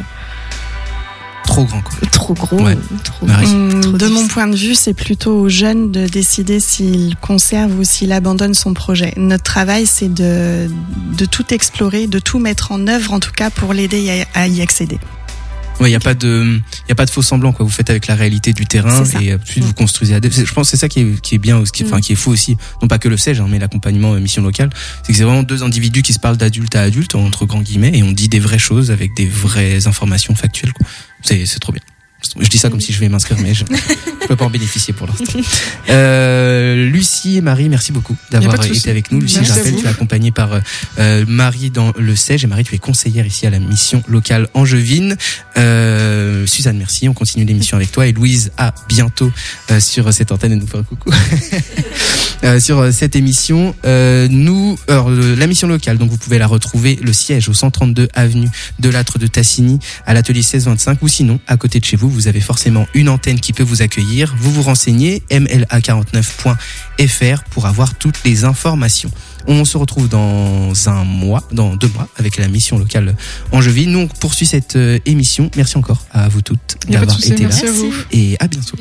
trop grand, quoi. Trop gros. Ouais. Trop, Hum, trop de difficile. mon point de vue, c'est plutôt aux jeunes de décider s'il conserve ou s'il abandonne son projet. Notre travail, c'est de, de tout explorer, de tout mettre en œuvre, en tout cas pour l'aider à y accéder. Ouais, il y a pas de, il y a pas de faux semblant, quoi. Vous faites avec la réalité du terrain C'est ça. et ensuite vous construisez à deux. C'est- Je pense que c'est ça qui est, qui est bien, ou ce qui, enfin, qui est faux aussi. Non pas que le C E G, hein, mais l'accompagnement euh, mission locale. C'est que c'est vraiment deux individus qui se parlent d'adulte à adulte, entre grands guillemets, et on dit des vraies choses avec des vraies informations factuelles, quoi. C'est, c'est trop bien. Je dis ça comme si je vais m'inscrire, mais je, je peux pas en bénéficier pour l'instant. Euh, Lucie et Marie, merci beaucoup Y a d'avoir pas de souci. été avec nous. Lucie, Merci je à rappelle, vous. tu es accompagnée par euh, Marie dans le C E G. Et Marie, tu es conseillère ici à la mission locale angevine. Euh, Suzanne, merci. On continue l'émission avec toi. Et Louise, à bientôt euh, sur cette antenne et nous faire un coucou. Euh, sur cette émission, euh, nous, alors, euh, la mission locale, donc vous pouvez la retrouver, le siège au cent trente-deux avenue de Lattre de Tassigny, à l'atelier seize vingt-cinq, ou sinon, à côté de chez vous, vous avez forcément une antenne qui peut vous accueillir. Vous vous renseignez, m l a quarante-neuf point f r pour avoir toutes les informations. On se retrouve dans un mois, dans deux mois, avec la mission locale angevine. Nous, on poursuit cette euh, émission. Merci encore à vous toutes Y a pas de d'avoir souci, été là. merci à vous. Et à bientôt.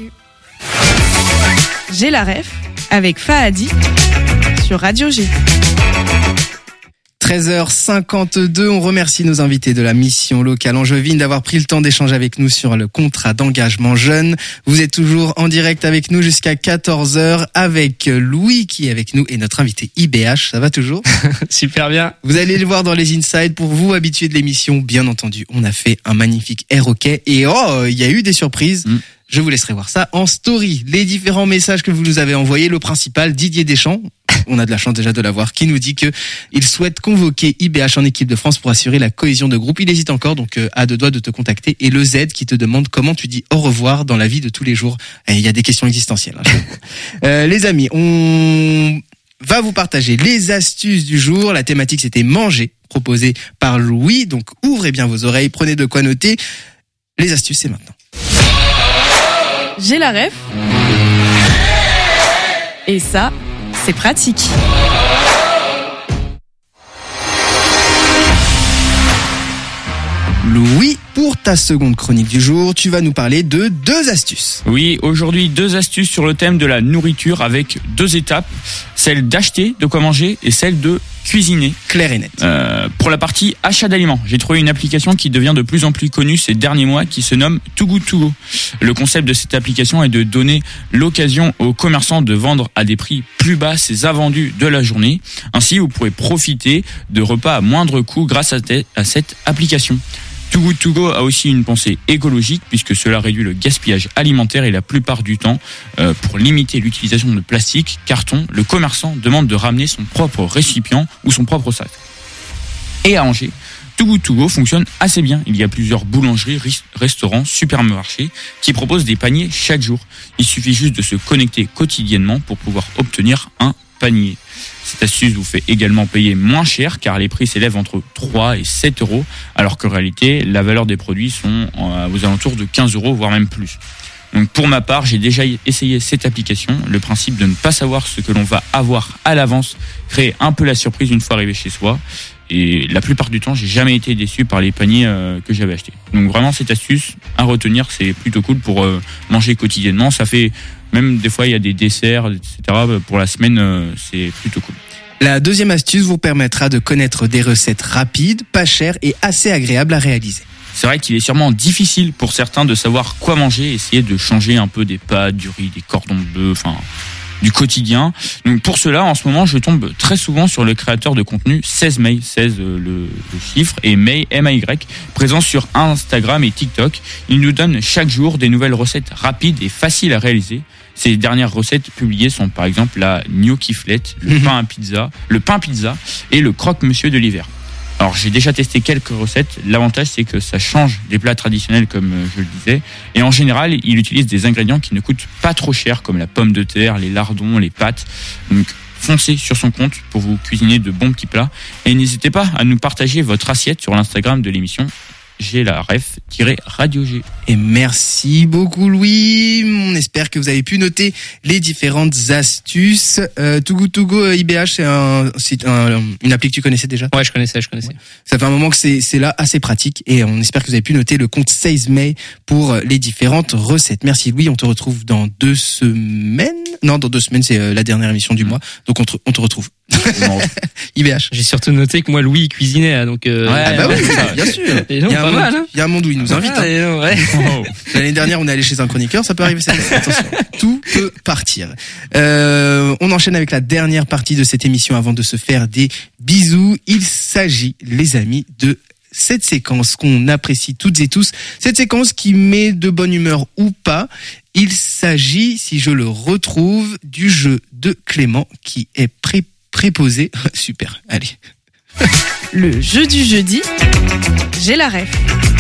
J'ai la ref avec Fahadi sur Radio G. treize heures cinquante-deux, on remercie nos invités de la mission locale angevine d'avoir pris le temps d'échanger avec nous sur le contrat d'engagement jeune. Vous êtes toujours en direct avec nous jusqu'à quatorze heures avec Louis qui est avec nous et notre invité I B H. Ça va toujours? Super bien. Vous allez le voir dans les insides. Pour vous, habitués de l'émission, bien entendu, on a fait un magnifique air hockey et oh, il y a eu des surprises. Mm. Je vous laisserai voir ça en story. Les différents messages que vous nous avez envoyés. Le principal, Didier Deschamps, on a de la chance déjà de l'avoir, qui nous dit que il souhaite convoquer I B H en équipe de France pour assurer la cohésion de groupe. Il hésite encore, donc euh, à deux doigts de te contacter. Et le Z qui te demande comment tu dis au revoir dans la vie de tous les jours. Et il y a des questions existentielles. Hein, je vois. euh, les amis, on va vous partager les astuces du jour. La thématique, c'était manger, proposée par Louis. Donc ouvrez bien vos oreilles, prenez de quoi noter. Les astuces, c'est maintenant. J'ai la ref. Et ça, c'est pratique. Louis, pour ta seconde chronique du jour, tu vas nous parler de deux astuces. Oui, aujourd'hui, deux astuces sur le thème de la nourriture avec deux étapes. Celle d'acheter de quoi manger et celle de cuisiner. Clair et net. Euh, pour la partie achat d'aliments, j'ai trouvé une application qui devient de plus en plus connue ces derniers mois qui se nomme Too Good To Go. Le concept de cette application est de donner l'occasion aux commerçants de vendre à des prix plus bas ses invendus de la journée. Ainsi, vous pourrez profiter de repas à moindre coût grâce à, te- à cette application. Too Good To Go a aussi une pensée écologique puisque cela réduit le gaspillage alimentaire et la plupart du temps, euh, pour limiter l'utilisation de plastique, carton, le commerçant demande de ramener son propre récipient ou son propre sac. Et à Angers, Too Good To Go fonctionne assez bien. Il y a plusieurs boulangeries, ris- restaurants, supermarchés qui proposent des paniers chaque jour. Il suffit juste de se connecter quotidiennement pour pouvoir obtenir un panier. Cette astuce vous fait également payer moins cher car les prix s'élèvent entre trois et sept euros alors qu'en réalité la valeur des produits sont aux alentours de quinze euros voire même plus. Donc pour ma part j'ai déjà essayé cette application. Le principe de ne pas savoir ce que l'on va avoir à l'avance crée un peu la surprise une fois arrivé chez soi. Et la plupart du temps, j'ai jamais été déçu par les paniers euh, que j'avais achetés. Donc vraiment, cette astuce à retenir, c'est plutôt cool pour euh, manger quotidiennement. Ça fait, même des fois, il y a des desserts, et cetera. Pour la semaine, euh, c'est plutôt cool. La deuxième astuce vous permettra de connaître des recettes rapides, pas chères et assez agréables à réaliser. C'est vrai qu'il est sûrement difficile pour certains de savoir quoi manger, essayer de changer un peu des pâtes, du riz, des cordons de bœuf, enfin... du quotidien. Donc pour cela, en ce moment, je tombe très souvent sur le créateur de contenu seize May, seize euh, le, le chiffre, et May, M A Y, présent sur Instagram et TikTok. Il nous donne chaque jour des nouvelles recettes rapides et faciles à réaliser. Ces dernières recettes publiées sont par exemple la gnocchiflette, le pain à pizza, le pain pizza et le croque-monsieur de l'hiver. Alors j'ai déjà testé quelques recettes. L'avantage c'est que ça change des plats traditionnels comme je le disais. Et en général, il utilise des ingrédients qui ne coûtent pas trop cher comme la pomme de terre, les lardons, les pâtes. Donc foncez sur son compte pour vous cuisiner de bons petits plats. Et n'hésitez pas à nous partager votre assiette sur l'Instagram de l'émission. J'ai la ref-radio G. Et merci beaucoup Louis. On espère que vous avez pu noter les différentes astuces. Euh, Too Good To Go I B H, c'est un, c'est un, une appli que tu connaissais déjà? Ouais, je connaissais, je connaissais. Ça fait un moment que c'est, c'est là assez pratique et on espère que vous avez pu noter le compte seize May pour les différentes recettes. Merci Louis, on te retrouve dans deux semaines. Non, dans deux semaines, c'est la dernière émission du mois. Donc on te, on te retrouve. I B H. J'ai surtout noté que moi Louis cuisinait, donc euh... ouais, ah bah oui, bien sûr. Il y a un monde, hein. Il y a un monde où il nous invite. Ah, hein. ouais. Oh. L'année dernière, on est allé chez un chroniqueur, ça peut arriver cette année. Attention, tout peut partir. Euh, on enchaîne avec la dernière partie de cette émission avant de se faire des bisous. Il s'agit, les amis, de cette séquence qu'on apprécie toutes et tous, cette séquence qui met de bonne humeur ou pas. Il s'agit, si je le retrouve, du jeu de Clément qui est pré- préposé. Super, allez. Le jeu du jeudi, j'ai la ref.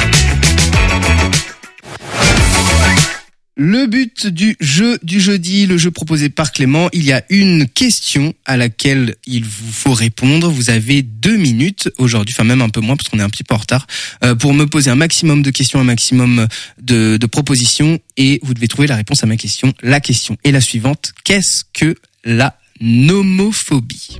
Le but du jeu du jeudi, le jeu proposé par Clément, il y a une question à laquelle il vous faut répondre. Vous avez deux minutes aujourd'hui, enfin même un peu moins parce qu'on est un petit peu en retard, euh, pour me poser un maximum de questions, un maximum de, de propositions et vous devez trouver la réponse à ma question. La question est la suivante. Qu'est-ce que la nomophobie ?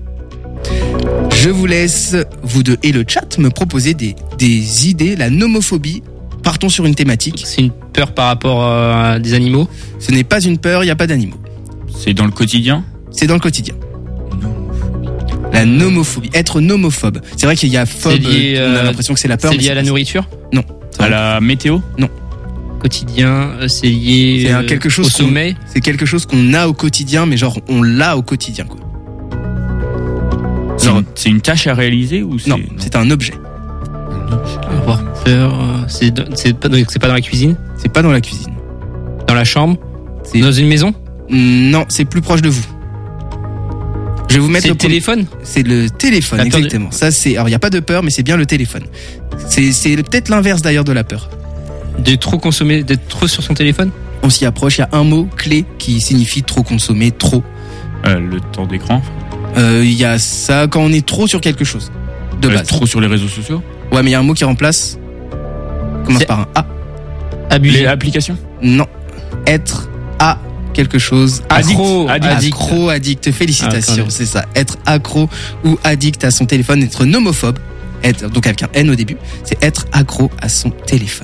Je vous laisse, vous deux et le chat, me proposer des, des idées. La nomophobie, partons sur une thématique. C'est une peur par rapport à des animaux ? Ce n'est pas une peur, il n'y a pas d'animaux. C'est dans le quotidien ? C'est dans le quotidien. La nomophobie, être nomophobe. C'est vrai qu'il y a phobe, lié, on a euh, l'impression que c'est la peur. C'est mais lié c'est à la pas nourriture ? Non. À la météo ? Non. Quotidien, c'est lié c'est un quelque chose au sommeil ? C'est quelque chose qu'on a au quotidien, mais genre on l'a au quotidien, quoi. C'est une, c'est une tâche à réaliser ou c'est... Non, c'est un objet. Avoir peur, c'est, c'est, pas, c'est pas dans la cuisine ? C'est pas dans la cuisine. Dans la chambre ? C'est... Dans une maison ? Non, c'est plus proche de vous. Je vais vous mettre c'est le le téléphone ? C'est le téléphone, la exactement. De... Ça, c'est. Alors, il y a pas de peur, mais c'est bien le téléphone. C'est, c'est peut-être l'inverse d'ailleurs de la peur. De trop consommer, d'être trop sur son téléphone ? On s'y approche. Il y a un mot clé qui signifie trop consommer, trop. Euh, le temps d'écran. Il euh, y a ça quand on est trop sur quelque chose. De euh, base. Trop sur les réseaux sociaux ? Ouais, mais il y a un mot qui remplace. Commence c'est... par un A. Abuser. L'application ? Non. Être à quelque chose. Accro. Addict. Addict. Accro, addict. Félicitations, ah, c'est ça. Être accro ou addict à son téléphone, être nomophobe. Être, donc avec un N au début. C'est être accro à son téléphone.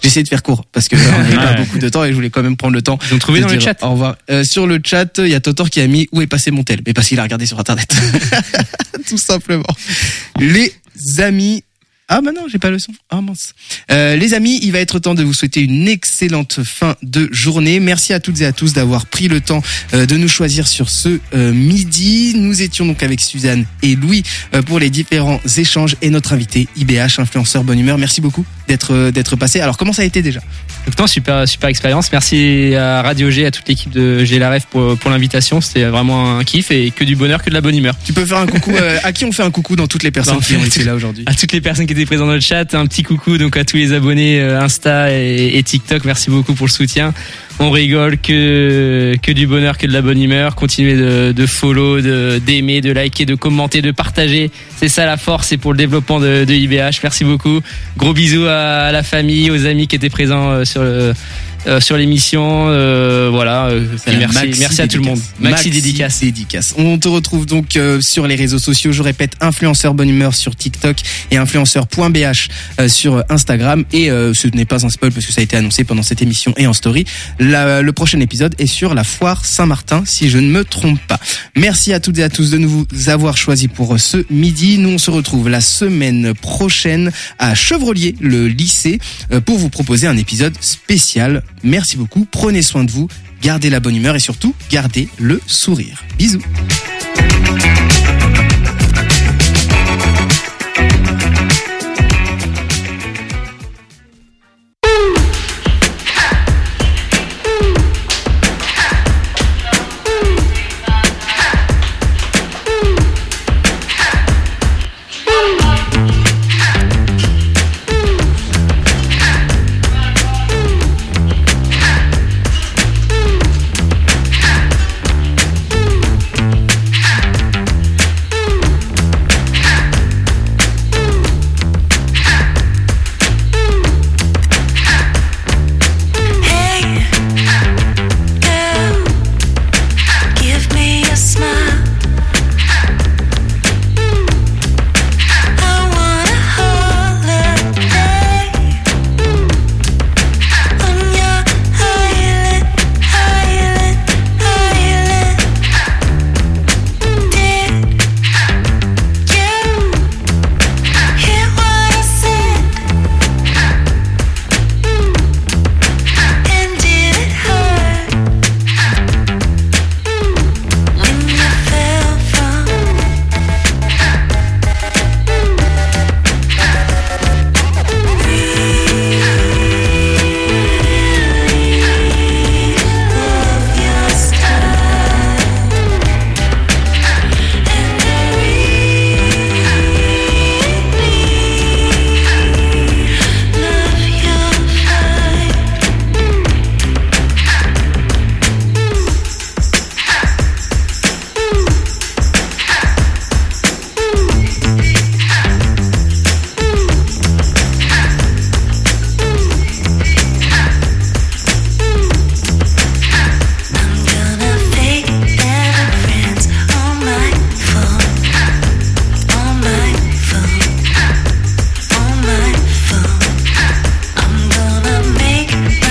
J'essaie de faire court parce que on n'avait pas beaucoup de temps et je voulais quand même prendre le temps. Ils ont trouvé de dans le dire chat. Au revoir. Euh, sur le chat, il y a Totor qui a mis où est passé mon tel, mais parce qu'il a regardé sur internet. Tout simplement. Les amis. Ah bah non, j'ai pas le son. Ah mince. Euh, les amis, il va être temps de vous souhaiter une excellente fin de journée. Merci à toutes et à tous d'avoir pris le temps euh, de nous choisir sur ce euh, midi. Nous étions donc avec Suzanne et Louis euh, pour les différents échanges et notre invité I B H, influenceur bonne humeur. Merci beaucoup d'être euh, d'être passé. Alors comment ça a été déjà? Donc non, super super expérience. Merci à Radio G, à toute l'équipe de G L R F pour pour l'invitation. C'était vraiment un kiff et que du bonheur, que de la bonne humeur. Tu peux faire un coucou euh, à qui on fait un coucou dans toutes les personnes Non, qui ont été là aujourd'hui? À toutes les personnes qui étaient présentes dans le chat, un petit coucou donc à tous les abonnés euh, Insta et, et TikTok. Merci beaucoup pour le soutien. On rigole, que que du bonheur, que de la bonne humeur. Continuez de, de follow, de d'aimer, de liker, de commenter, de partager. C'est ça la force, c'est pour le développement de, de I B H. Merci beaucoup. Gros bisous à la famille, aux amis qui étaient présents euh, sur le Euh, sur l'émission, euh, voilà. Euh, et merci, Maxi merci à tout le monde. Maxi, Maxi dédicace. dédicace. On te retrouve donc euh, sur les réseaux sociaux. Je répète, influenceur bonne humeur sur TikTok et influenceur.bh euh, sur Instagram. Et euh, ce n'est pas un spoil parce que ça a été annoncé pendant cette émission et en story. La, le prochain épisode est sur la foire Saint-Martin, si je ne me trompe pas. Merci à toutes et à tous de nous avoir choisis pour ce midi. Nous on se retrouve la semaine prochaine à Chevrolier, le lycée, euh, pour vous proposer un épisode spécial. Merci beaucoup, prenez soin de vous, gardez la bonne humeur et surtout, gardez le sourire. Bisous.